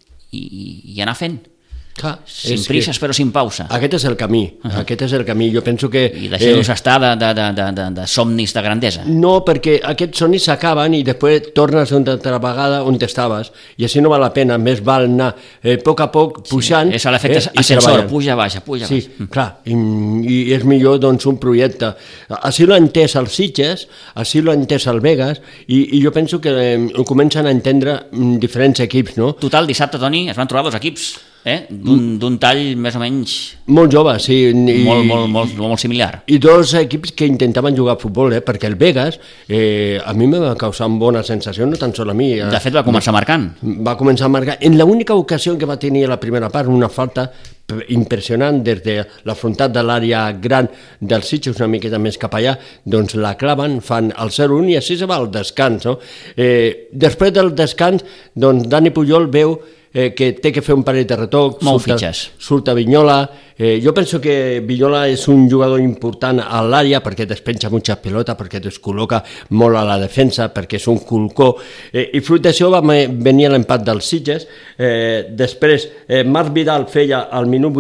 i anar fent. Clar, sin prisses però sin pausa. Aquest és el camí, aquest és el camí. Jo penso que... I deixem-nos estar de somnis de grandesa. No, perquè aquests somnis s'acaben i després tornes una altra vegada on estaves, i així no val la pena, més val anar a poc pujant. És l'efecte ascensor, puja, baixa. Sí, clar, i és millor doncs un projecte. Així l'ha entès el Sitges, així l'ha entès el Begues, i jo penso que ho comencen a entendre diferents equips, no? Total, dissabte, Toni, es van trobar dos equips, d'un tall més o menys... Molt jove, sí. Molt similar. I dos equips que intentaven jugar a futbol, perquè el Begues a mi me va causar una bona sensació, no tan sol a mi. De fet, va començar marcant. Va començar a marcar. En l'única ocasió que va tenir a la primera part, una falta impressionant des de l'afrontat de l'àrea gran del Sitges, una miqueta més cap allà, doncs la claven, fan el 0-1 i així se va al descans, no? Després del descans, doncs Dani Pujol veu que té que fer un parell de retocs, surt a Vignola. Jo penso que Vignola és un jugador important a l'àrea perquè despenja mucha pelota, perquè descol·loca molt a la defensa, perquè és un culcó, i fruit d'això va venir l'empat dels Sitges. Després Marc Vidal feia al minut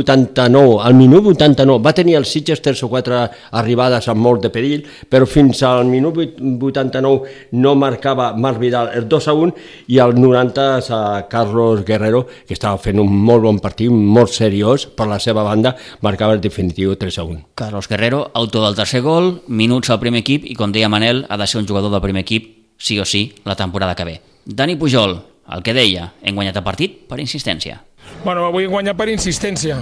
89, va tenir els Sitges 3 o 4 arribades amb molt de perill, però fins al minut 89 no marcava Marc Vidal el 2-1, i al 90 a Carlos Guerrero, que estava fent un molt bon partit, molt seriós per la seva banda, marcava el definitiu 3-1. Carlos Guerrero, autor del tercer gol, minuts al primer equip, i com deia Manel, ha de ser un jugador del primer equip, sí o sí, la temporada que ve. Dani Pujol, el que deia, hem guanyat el partit per insistència. Bueno, avui hem guanyat per insistència.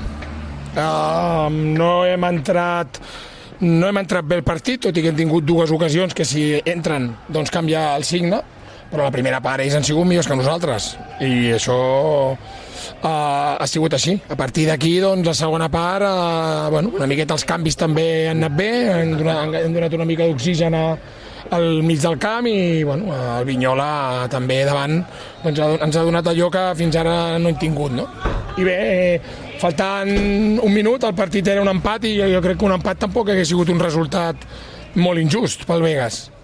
No hem entrat bé el partit, tot i que hem tingut dues ocasions que si entren doncs canvia el signe, però la primera part ells han sigut millors que nosaltres, i això ha sigut així. A partir d'aquí, doncs, la segona part, una miqueta els canvis també han anat bé, hem donat una mica d'oxigen al mig del camp, i el Vignola també davant doncs, ens ha donat allò que fins ara no hem tingut, no? I bé, faltant un minut, el partit era un empat, i jo crec que un empat tampoc hagués sigut un resultat molt injust pel Begues.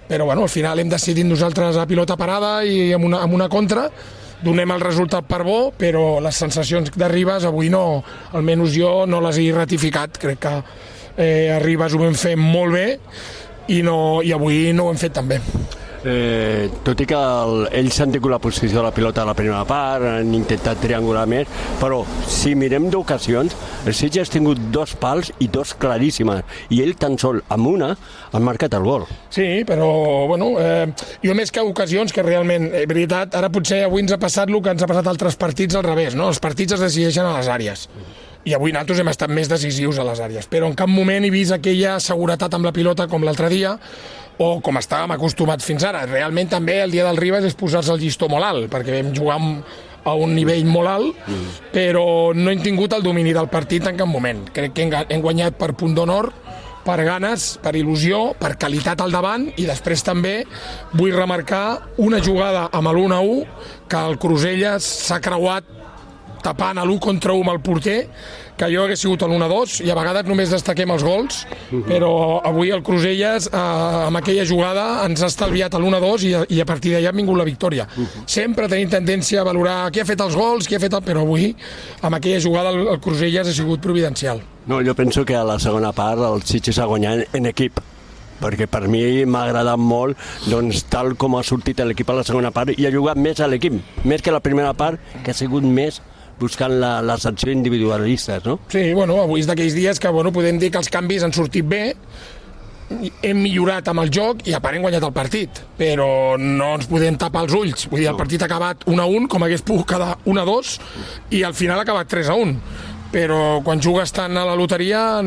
però bueno, al final hem decidit nosaltres a pilota parada i amb una contra, donem el resultat per bo, però les sensacions de Ribas avui no, almenys jo no les he ratificat. Crec que a Ribas ho vam fer molt bé i avui no ho hem fet tan bé. Tot i que ells han tingut la posició de la pilota a la primera part, han intentat triangular més, però si mirem d'ocasions, el Sitges ha tingut 2 pals i 2 claríssimes, i ell tan sol amb una ha marcat el gol. Sí, però bueno, jo més que ocasions, que realment, veritat, ara potser avui ens ha passat el que ens ha passat altres partits al revés, no? Els partits es decideixen a les àrees. I avui nosaltres hem estat més decisius a les àrees, però en cap moment he vist aquella seguretat amb la pilota com l'altre dia, o com estàvem acostumats fins ara. Realment també el dia del Ribas és posar-se el llistó molt alt, perquè vam jugar a un nivell molt alt, però no hem tingut el domini del partit en cap moment. Crec que hem guanyat per punt d'honor, per ganes, per il·lusió, per qualitat al davant, i després també vull remarcar una jugada amb l'1-1 que el Cruselles s'ha creuat tapant l'1 contra 1 amb el porter, que jo hagués sigut l'1-2, i a vegades només destaquem els gols, però avui el Cruselles amb aquella jugada ens ha estalviat l'1-2 i a partir d'allà ha vingut la victòria. Sempre tenim tendència a valorar qui ha fet els gols, qui ha fet però avui amb aquella jugada el Cruselles ha sigut providencial. No, jo penso que a la segona part el Sitges ha guanyat en equip, perquè per mi m'ha agradat molt doncs, tal com ha sortit l'equip a la segona part, i ha jugat més a l'equip, més que la primera part, que ha sigut més buscant les accions individualistes, no? Sí, bueno, avui és d'aquells dies que podem dir que els canvis han sortit bé, hem millorat amb el joc i a part hem guanyat el partit, però no ens podem tapar els ulls. Vull dir, el partit ha acabat 1-1, com hagués pogut quedar 1-2, i al final ha acabat 3-1. Però quan jugues tant a la loteria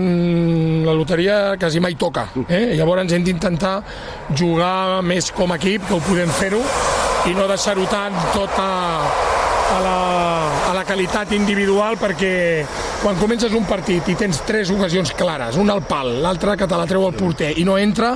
quasi mai toca. Llavors hem d'intentar jugar més com a equip, que ho podem fer-ho, i no deixar-ho tant tot a la qualitat individual, perquè quan comences un partit i tens 3 ocasions clares, una al pal, l'altra que te la treu el porter i no entra,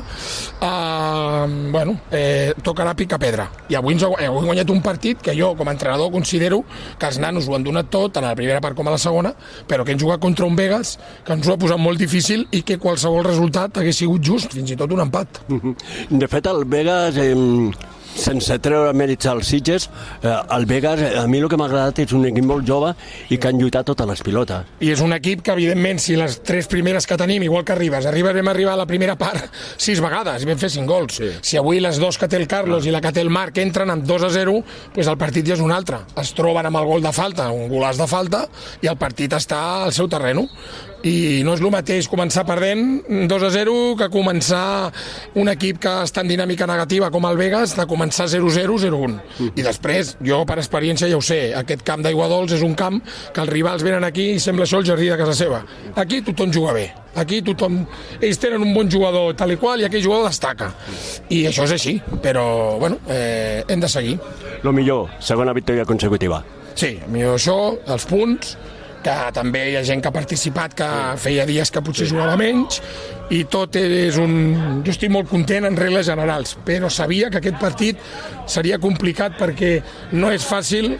tocarà picar pedra. I avui hem guanyat un partit que jo com a entrenador considero que els nanos ho han donat tot, tant a la primera part com a la segona, però que hem jugat contra un Vegas que ens ho ha posat molt difícil i que qualsevol resultat hagués sigut just, fins i tot un empat. De fet, el Vegas, sense treure mèrits als Sitges, el Vegas, a mi el que m'ha agradat és un equip molt jove i que han lluitat totes les pilotes. I és un equip que, evidentment, si les 3 primeres que tenim, igual que Ribas vam arribar a la primera part 6 vegades i vam fer 5 gols. Sí. Si avui les 2 que té el Carlos i la que té el Marc entren amb 2-0, doncs el partit ja és un altre. Es troben amb el gol de falta, un golaç de falta, i el partit està al seu terreno. I no és el mateix començar perdent 2-0 que començar un equip que està en dinàmica negativa com el Vegas, de començar 0-0, 0-1. I després, jo per experiència ja ho sé, aquest camp d'Aigua Dols és un camp que els rivals venen aquí i sembla això el jardí de casa seva. Aquí tothom juga bé. Aquí tothom... Ells tenen un bon jugador tal i qual i aquell jugador destaca. I això és així, però bueno, hem de seguir. Lo millor, segona victòria consecutiva. Sí, millor això, els punts, que també hi ha gent que ha participat que feia dies que potser jugava menys, i tot és un... Jo estic molt content en regles generals, però sabia que aquest partit seria complicat perquè no és fàcil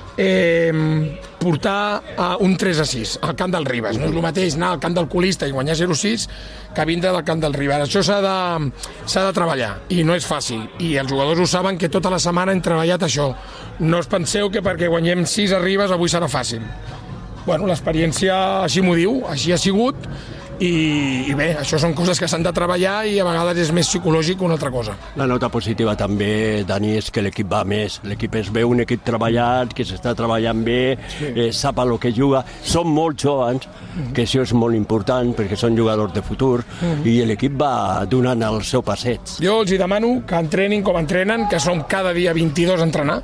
portar un 3-6 al camp del Ribas. No és el mateix anar al camp del Colista i guanyar 0-6 que vindre del camp del Ribas. Això s'ha de treballar i no és fàcil, i els jugadors ho saben que tota la setmana hem treballat això. No us penseu que perquè guanyem 6 a Ribas avui serà fàcil. Bueno, l'experiència així m'ho diu, així ha sigut, i bé, això són coses que s'han de treballar i a vegades és més psicològic que una altra cosa. La nota positiva també, Dani, és que l'equip va més. L'equip es veu un equip treballat, que s'està treballant bé, sap a lo que juga. Són molt joves, que això és molt important perquè són jugadors de futur, i l'equip va donant el seu passeig. Jo els demano que entrenin com entrenen, que som cada dia 22 a entrenar,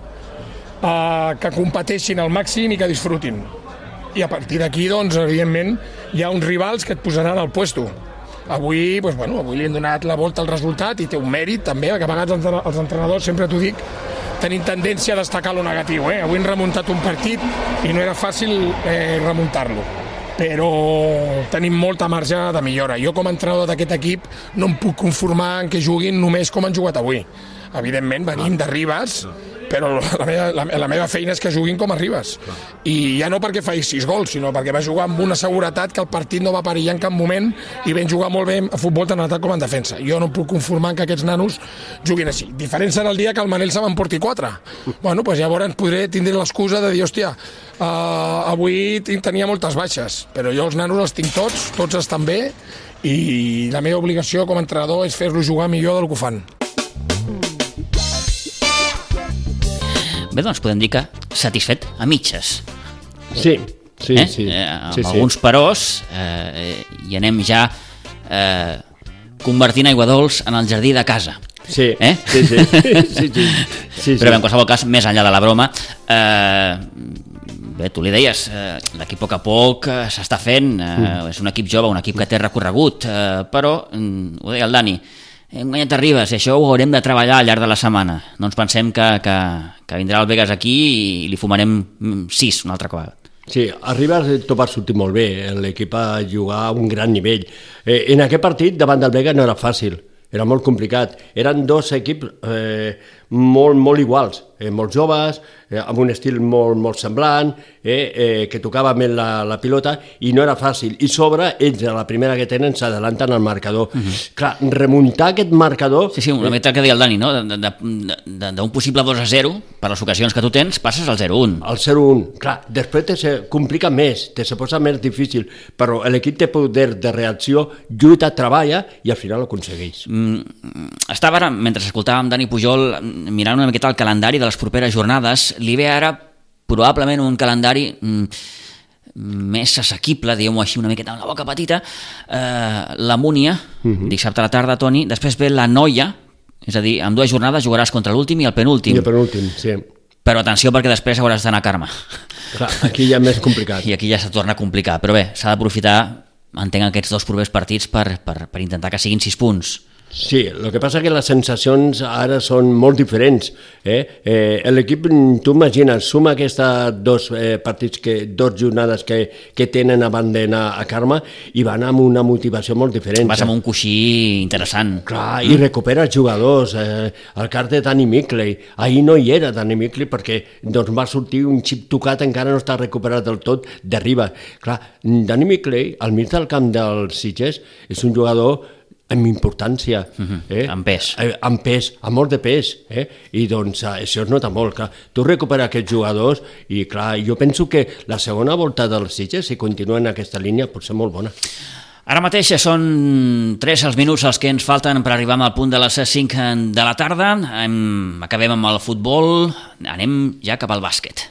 que competeixin al màxim i que disfrutin. I a partir d'aquí, doncs, evidentment, hi ha uns rivals que et posaran al puesto. Avui li hem donat la volta al resultat i té un mèrit, també, que a vegades els entrenadors, sempre t'ho dic, tenim tendència a destacar lo negatiu. Avui hem remuntat un partit i no era fàcil remuntar-lo. Però tenim molta marge de millora. Jo, com a entrenador d'aquest equip, no em puc conformar en que juguin només com han jugat avui. Evidentment, venim de Ribas, però la meva feina és que juguin com arribes. I ja no perquè faig 6 gols, sinó perquè va jugar amb una seguretat que el partit no va perillar en cap moment i vam jugar molt bé a futbol tant en atac com en defensa. Jo no puc conformar que aquests nanos juguin així. Diferent serà el dia que el Manel se m'emporti 4. Bueno, doncs llavors tindré l'excusa de dir, hòstia, avui tenia moltes baixes, però jo els nanos els tinc tots estan bé, i la meva obligació com a entrenador és fer-los jugar millor del que ho fan. Bé, doncs podem dir que satisfet a mitges. Sí. Amb alguns peròs i anem ja convertint aigua dolç en el jardí de casa. Sí. Però en qualsevol cas, més enllà de la broma, bé, tu li deies, l'equip a poc a poc s'està fent, és un equip jove, un equip que té recorregut, però, ho deia el Dani, hem guanyat a Ribes i això ho haurem de treballar al llarg de la setmana. No ens pensem que vindrà el Vegas aquí i li fumarem 6 una altra vegada. Sí, a Ribes tot va sortir molt bé, l'equip va jugar a un gran nivell. En aquest partit davant del Vegas no era fàcil, era molt complicat. Eren dos equips molt iguals, molt joves, amb un estil molt semblant, que tocava més la pilota i no era fàcil. I sobre, ells a la primera que tenen s'adelanten al marcador. Clar, remuntar aquest marcador... Sí, una mica que deia el Dani, no? D'un possible 2-0, per les ocasions que tu tens, passes al 0-1. Al 0-1, clar, després se complica més, se posa més difícil, però l'equip té poder de reacció, lluita, treballa i al final ho aconsegueix. Estava ara, mentre escoltàvem Dani Pujol, mirant una miqueta el calendari de les properes jornades, li ve ara probablement un calendari més assequible, diguem-ho així, una miqueta amb la boca petita, la Múnia, dissabte a la tarda, Toni, després ve la Noia, és a dir, amb 2 jornades jugaràs contra l'últim i el penúltim. I el penúltim, sí. Però atenció perquè després hauràs d'anar a Carme. Clar, aquí ja és més complicat. I aquí ja se torna complicat, però bé, s'ha d'aprofitar, entenc, aquests 2 propers partits per intentar que siguin 6 punts. Sí, el que passa és que les sensacions ara són molt diferents. L'equip, tu imagines, suma aquests 2 partits, 2 jornades que tenen abans d'anar a Carme i van amb una motivació molt diferent. Vas amb un coixí interessant. Clar, i recupera jugadors. El cas de Danny Mickley, ahir no hi era Danny Mickley perquè va sortir un xip tocat, encara no està recuperat del tot, d'arriba. Clar, Danny Mickley, al mig del camp dels Sitges, és un jugador amb importància, amb pes, amb molt de pes, i doncs això es nota molt. Clar. Tu recuperes aquests jugadors i clar, jo penso que la segona volta dels Sitges, si continuen en aquesta línia, pot ser molt bona. Ara mateix són 3 els minuts els que ens falten per arribar al punt de les 5 de la tarda. Acabem amb el futbol, anem ja cap al bàsquet.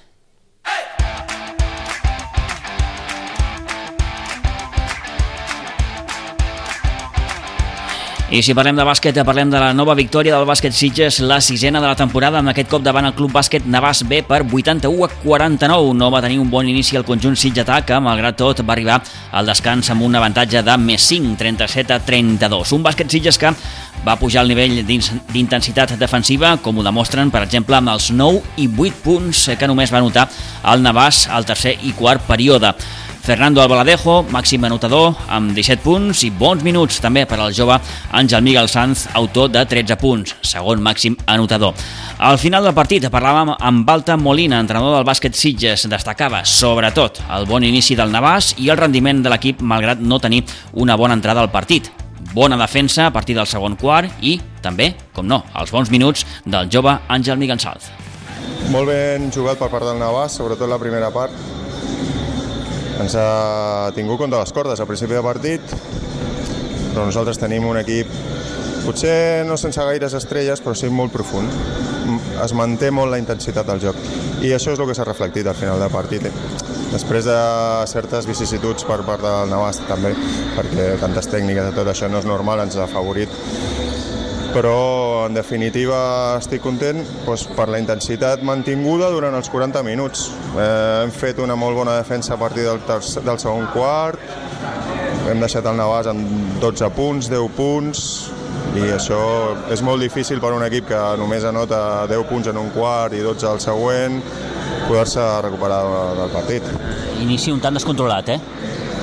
I si parlem de bàsquet, parlem de la nova victòria del bàsquet Sitges, la 6ª de la temporada, amb aquest cop davant el Club Bàsquet Navàs B per 81-49. No va tenir un bon inici el conjunt sitgetà, que malgrat tot va arribar al descans amb un avantatge de +5, 37-32. Un bàsquet Sitges que va pujar el nivell d'intensitat defensiva, com ho demostren, per exemple, amb els 9 i 8 punts que només va anotar el Navàs al tercer i quart període. Fernando Albaladejo, màxim anotador, amb 17 punts i bons minuts també per al jove Àngel Miguel Sanz, autor de 13 punts, segon màxim anotador. Al final del partit parlàvem amb Balta Molina, entrenador del bàsquet Sitges. Destacava sobretot el bon inici del Navàs i el rendiment de l'equip malgrat no tenir una bona entrada al partit. Bona defensa a partir del segon quart i també, com no, els bons minuts del jove Àngel Miguel Sanz. Molt ben jugat per part del Navàs, sobretot la primera part. Ens ha tingut contra les cordes al principi de partit, però nosaltres tenim un equip, potser no sense gaires estrelles, però sí molt profund. Es manté molt la intensitat del joc i això és el que s'ha reflectit al final del partit. Després de certes vicissituds per part del Navàs també, perquè tantes tècniques i tot això no és normal, ens ha afavorit. Però en definitiva estic content per la intensitat mantinguda durant els 40 minuts. Hem fet una molt bona defensa a partir del segon quart, hem deixat el Navàs amb 12 punts, 10 punts, i això és molt difícil per un equip que només anota 10 punts en un quart i 12 al següent, poder-se recuperar del partit. Inici un tant descontrolat,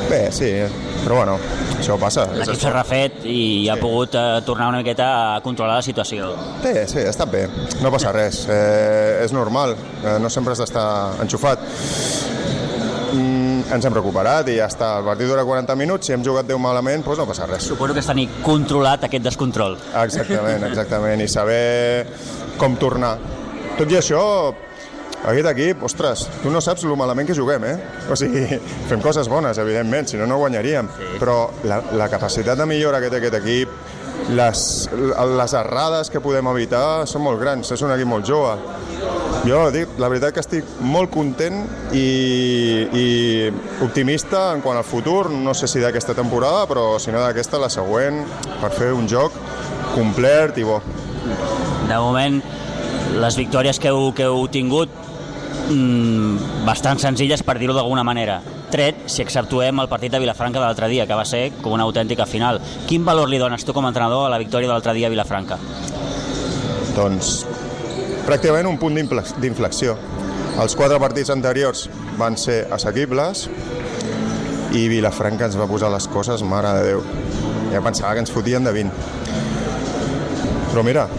Bé, sí, però bueno, això passa. L'equip s'ha refet i ha pogut tornar una miqueta a controlar la situació. Sí, ha estat bé, no passa res, és normal, no sempre has d'estar enxufat. Ens hem recuperat i ja està, el partit dura 40 minuts, si hem jugat 10 malament, doncs no passa res. Suposo que has tenir controlat aquest descontrol. Exactament, i saber com tornar. Tot i això, aquest equip, ostres, tu no saps lo malament que juguem, O sigui, fem coses bones, evidentment, si no guanyaríem. Sí. Però la capacitat de millora que té aquest equip, les errades que podem evitar són molt grans, és un equip molt jove. Jo dic, la veritat que estic molt content i optimista en quant al futur, no sé si d'aquesta temporada, però si no d'aquesta, la següent, per fer un joc complet i bo. De moment, les victòries que heu tingut bastant senzilles, per dir-ho d'alguna manera, tret si exceptuem el partit de Vilafranca de l'altre dia, que va ser com una autèntica final. Quin valor li dones tu com a entrenador a la victòria de l'altre dia a Vilafranca? Doncs pràcticament un punt d'inflexió. Els 4 partits anteriors van ser assequibles i Vilafranca ens va posar les coses, mare de Déu. Ja pensava que ens fotien de 20. Però mira,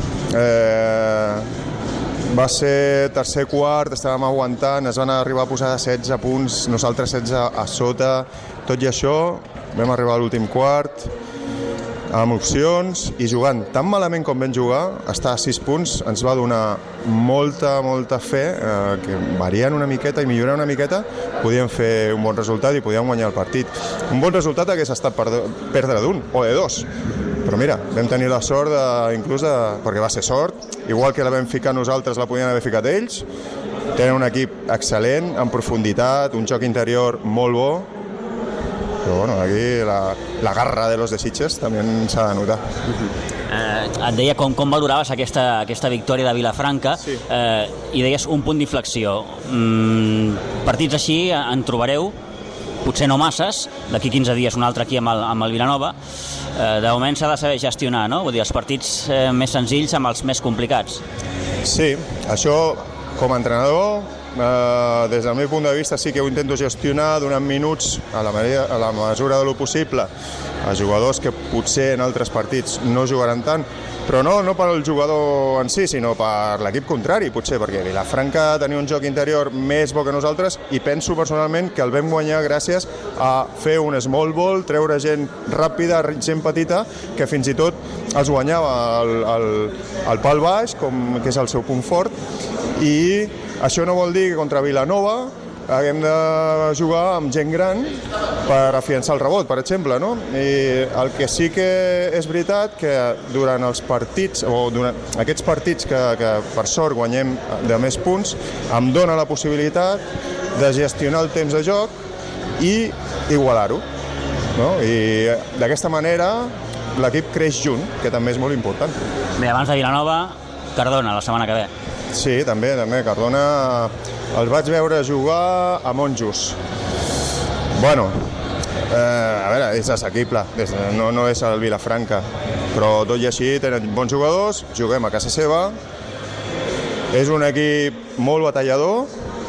va ser tercer quart, estàvem aguantant, es van arribar a posar 16 punts, nosaltres 16 a sota. Tot i això, vam arribar a l'últim quart amb opcions i jugant tan malament com vam jugar, estar a 6 punts ens va donar molta fe que variant una miqueta i millorant una miqueta podíem fer un bon resultat i podíem guanyar el partit. Un bon resultat hagués estat perdre d'un o de 2. Però mira, vam tenir la sort, perquè va ser sort, igual que la vam ficar nosaltres, la podien haver ficat ells. Tenen un equip excel·lent, en profunditat, un joc interior molt bo, però bueno, aquí la garra de los de Sitges també s'ha de notar. Et deia com valoraves aquesta victòria de Vilafranca, sí. I deies un punt d'inflexió. Partits així en trobareu, potser no masses, d'aquí 15 dies un altre aquí amb el Vilanova. De moment s'ha de saber gestionar, no? Vull dir, els partits més senzills amb els més complicats. Sí, això com a entrenador, des del meu punt de vista sí que ho intento gestionar donant minuts a la mesura de lo possible a jugadors que potser en altres partits no jugaran tant, però no per al jugador en si, sinó per l'equip contrari, potser, perquè Vilafranca tenia un joc interior més bo que nosaltres i penso personalment que el vam guanyar gràcies a fer un small ball, treure gent ràpida, gent petita, que fins i tot els guanyava el pal baix, que és el seu punt fort, i això no vol dir que contra Vilanova haguem de jugar amb gent gran per afiançar el rebot, per exemple, no? I el que sí que és veritat que durant els partits, o durant aquests partits que per sort guanyem de més punts, em dona la possibilitat de gestionar el temps de joc i igualar-ho, no? I d'aquesta manera l'equip creix junt, que també és molt important. Bé, abans de Vilanova, Cardona, la setmana que ve. Sí, també, Cardona els vaig veure jugar a Monjos. Bueno, a veure, és assequible, no és el Vilafranca, però tot i així tenen bons jugadors, juguem a casa seva, és un equip molt batallador,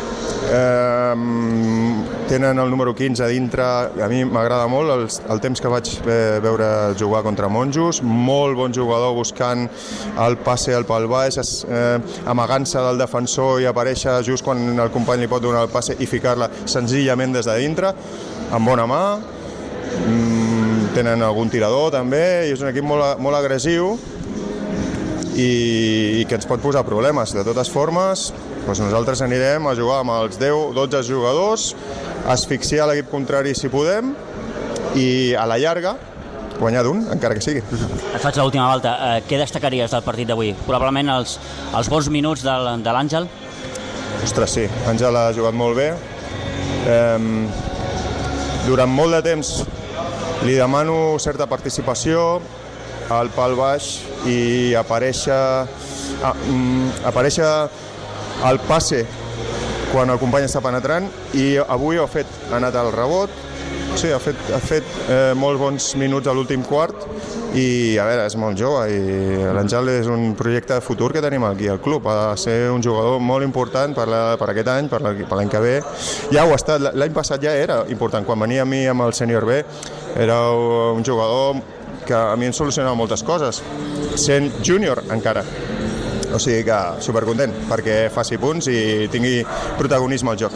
tenen el número 15 a dintre, a mi m'agrada molt el temps que vaig veure jugar contra Monjos, molt bon jugador buscant el passe al pal baix, amagant-se del defensor i aparèixer just quan el company li pot donar el passe i ficar-la senzillament des de dintre, amb bona mà. Tenen algun tirador també, i és un equip molt agressiu i que ens pot posar problemes. De totes formes, nosaltres anirem a jugar amb els 10-12 jugadors, asfixiar l'equip contrari si podem i a la llarga guanyar d'un, encara que sigui. Et faig l'última volta. Què destacaries del partit d'avui? Probablement els bons minuts de l'Àngel? Ostres, sí. Àngel ha jugat molt bé. Durant molt de temps li demano certa participació al pal baix i aparèixer el passe quan el company està penetrant, i avui ho ha fet, ha anat al rebot, sí, ha fet molts bons minuts a l'últim quart i a veure, és molt jove i l'Àngel és un projecte de futur que tenim aquí al club, ha de ser un jugador molt important per aquest any, per l'any que ve. Ja ho ha estat, l'any passat ja era important, quan venia a mi amb el sènior B era un jugador que a mi em solucionava moltes coses, sent júnior encara. O sigui que supercontent perquè faci punts i tingui protagonisme al joc.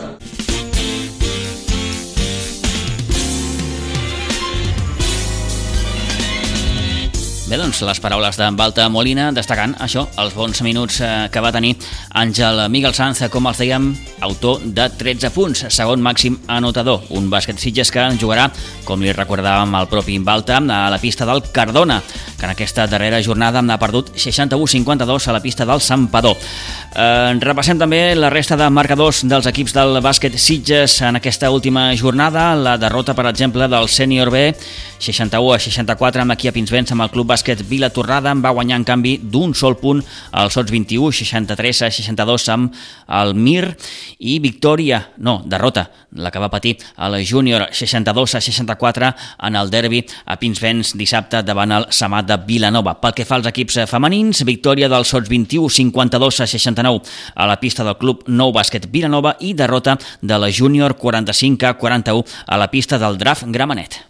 Bé, doncs les paraules d'en Balta Molina destacant això, els bons minuts que va tenir Àngel Miguel Sanz, com els dèiem, autor de 13 punts, segon màxim anotador, un bàsquet Sitges que jugarà, com li recordàvem al propi Balta, a la pista del Cardona, que en aquesta darrera jornada ha perdut 61-52 a la pista del Santpedor. Repassem també la resta de marcadors dels equips del bàsquet Sitges en aquesta última jornada, la derrota, per exemple, del sènior B, 61-64 amb aquí a Pinsbens, amb el club bàsquet Vilatorrada, va guanyar en canvi d'un sol punt el Sots 21, 63-62 amb el Mir, i derrota, la que va patir el júnior, 62-64 en el derbi a Pinsbens dissabte davant el Samat de Vilanova. Pel que fa als equips femenins, victòria del Sots 21, 52-69 a la pista del club Nou Bàsquet Vilanova i derrota de la júnior 45-41 a la pista del Draft Gramenet.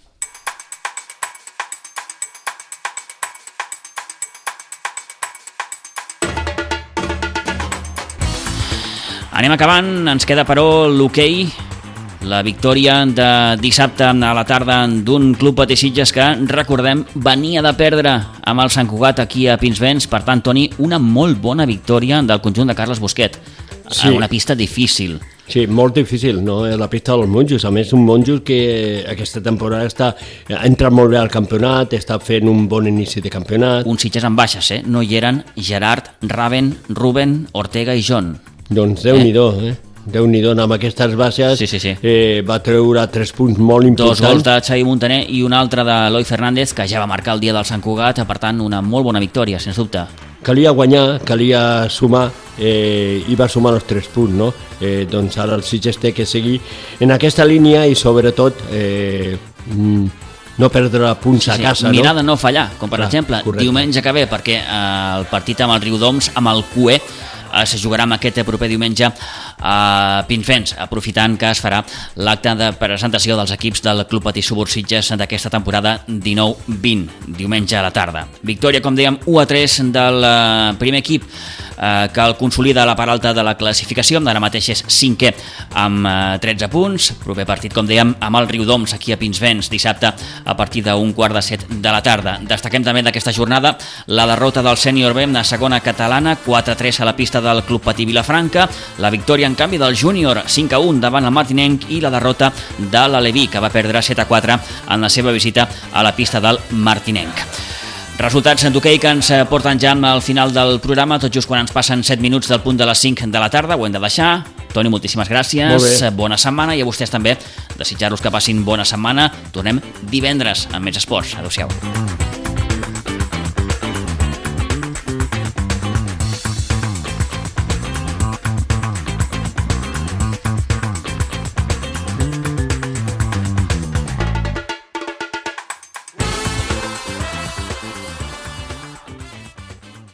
Anem acabant, ens queda però l'hoquei, la victòria de dissabte a la tarda d'un club Patí Sitges que, recordem, venia de perdre amb el Sant Cugat aquí a Pinsbens. Per tant, Toni, una molt bona victòria del conjunt de Carles Busquet. Sí. Una pista difícil. Sí, molt difícil, no? La pista dels Monjos. A més, un Monjos que aquesta temporada ha entrat molt bé al campionat, està fent un bon inici de campionat. Un Sitges amb baixes, no hi eren Gerard, Raven, Ruben, Ortega i John. Doncs Déu-n'hi-do, Déu-n'hi-do, amb aquestes bases. Sí. Va treure 3 punts molt importants. 2 gols de Xavi Montaner i un altre de Eloi Fernández, que ja va marcar el dia del Sant Cugat, per tant, una molt bona victòria, sens dubte. Calia guanyar, calia sumar, i va sumar els 3 punts, no? Doncs ara el Sitges té que seguir en aquesta línia i sobretot no perdre punts a casa. Mirar de no fallar, com per exemple, correcte. Diumenge que ve, perquè el partit amb el Riudoms, amb el CUE, es jugarà amb aquest proper diumenge a Pinsbens, aprofitant que es farà l'acte de presentació dels equips del Club Patí Subur Sitges d'aquesta temporada 19-20, diumenge a la tarda. Victòria, com dèiem, 1-3 del primer equip, que el consolida a la part alta de la classificació, ara mateix és 5è amb 13 punts, proper partit, com dèiem, amb el Riudoms aquí a Pinsbens dissabte a partir d'1:45 de la tarda. Destaquem també d'aquesta jornada la derrota del sènior B, de segona catalana, 4-3 a la pista del Club Patí Vilafranca, la victòria en canvi del júnior 5-1 davant el Martinenc i la derrota de l'Aleví, que va perdre 7-4 en la seva visita a la pista del Martinenc. Resultats d'hoquei que ens porten ja al final del programa, tot just quan ens passen 7 minuts del punt de les 5 de la tarda, ho hem de deixar. Toni, moltíssimes gràcies, bona setmana, i a vostès també desitjar-los que passin bona setmana. Tornem divendres amb més esports. Adéu-siau.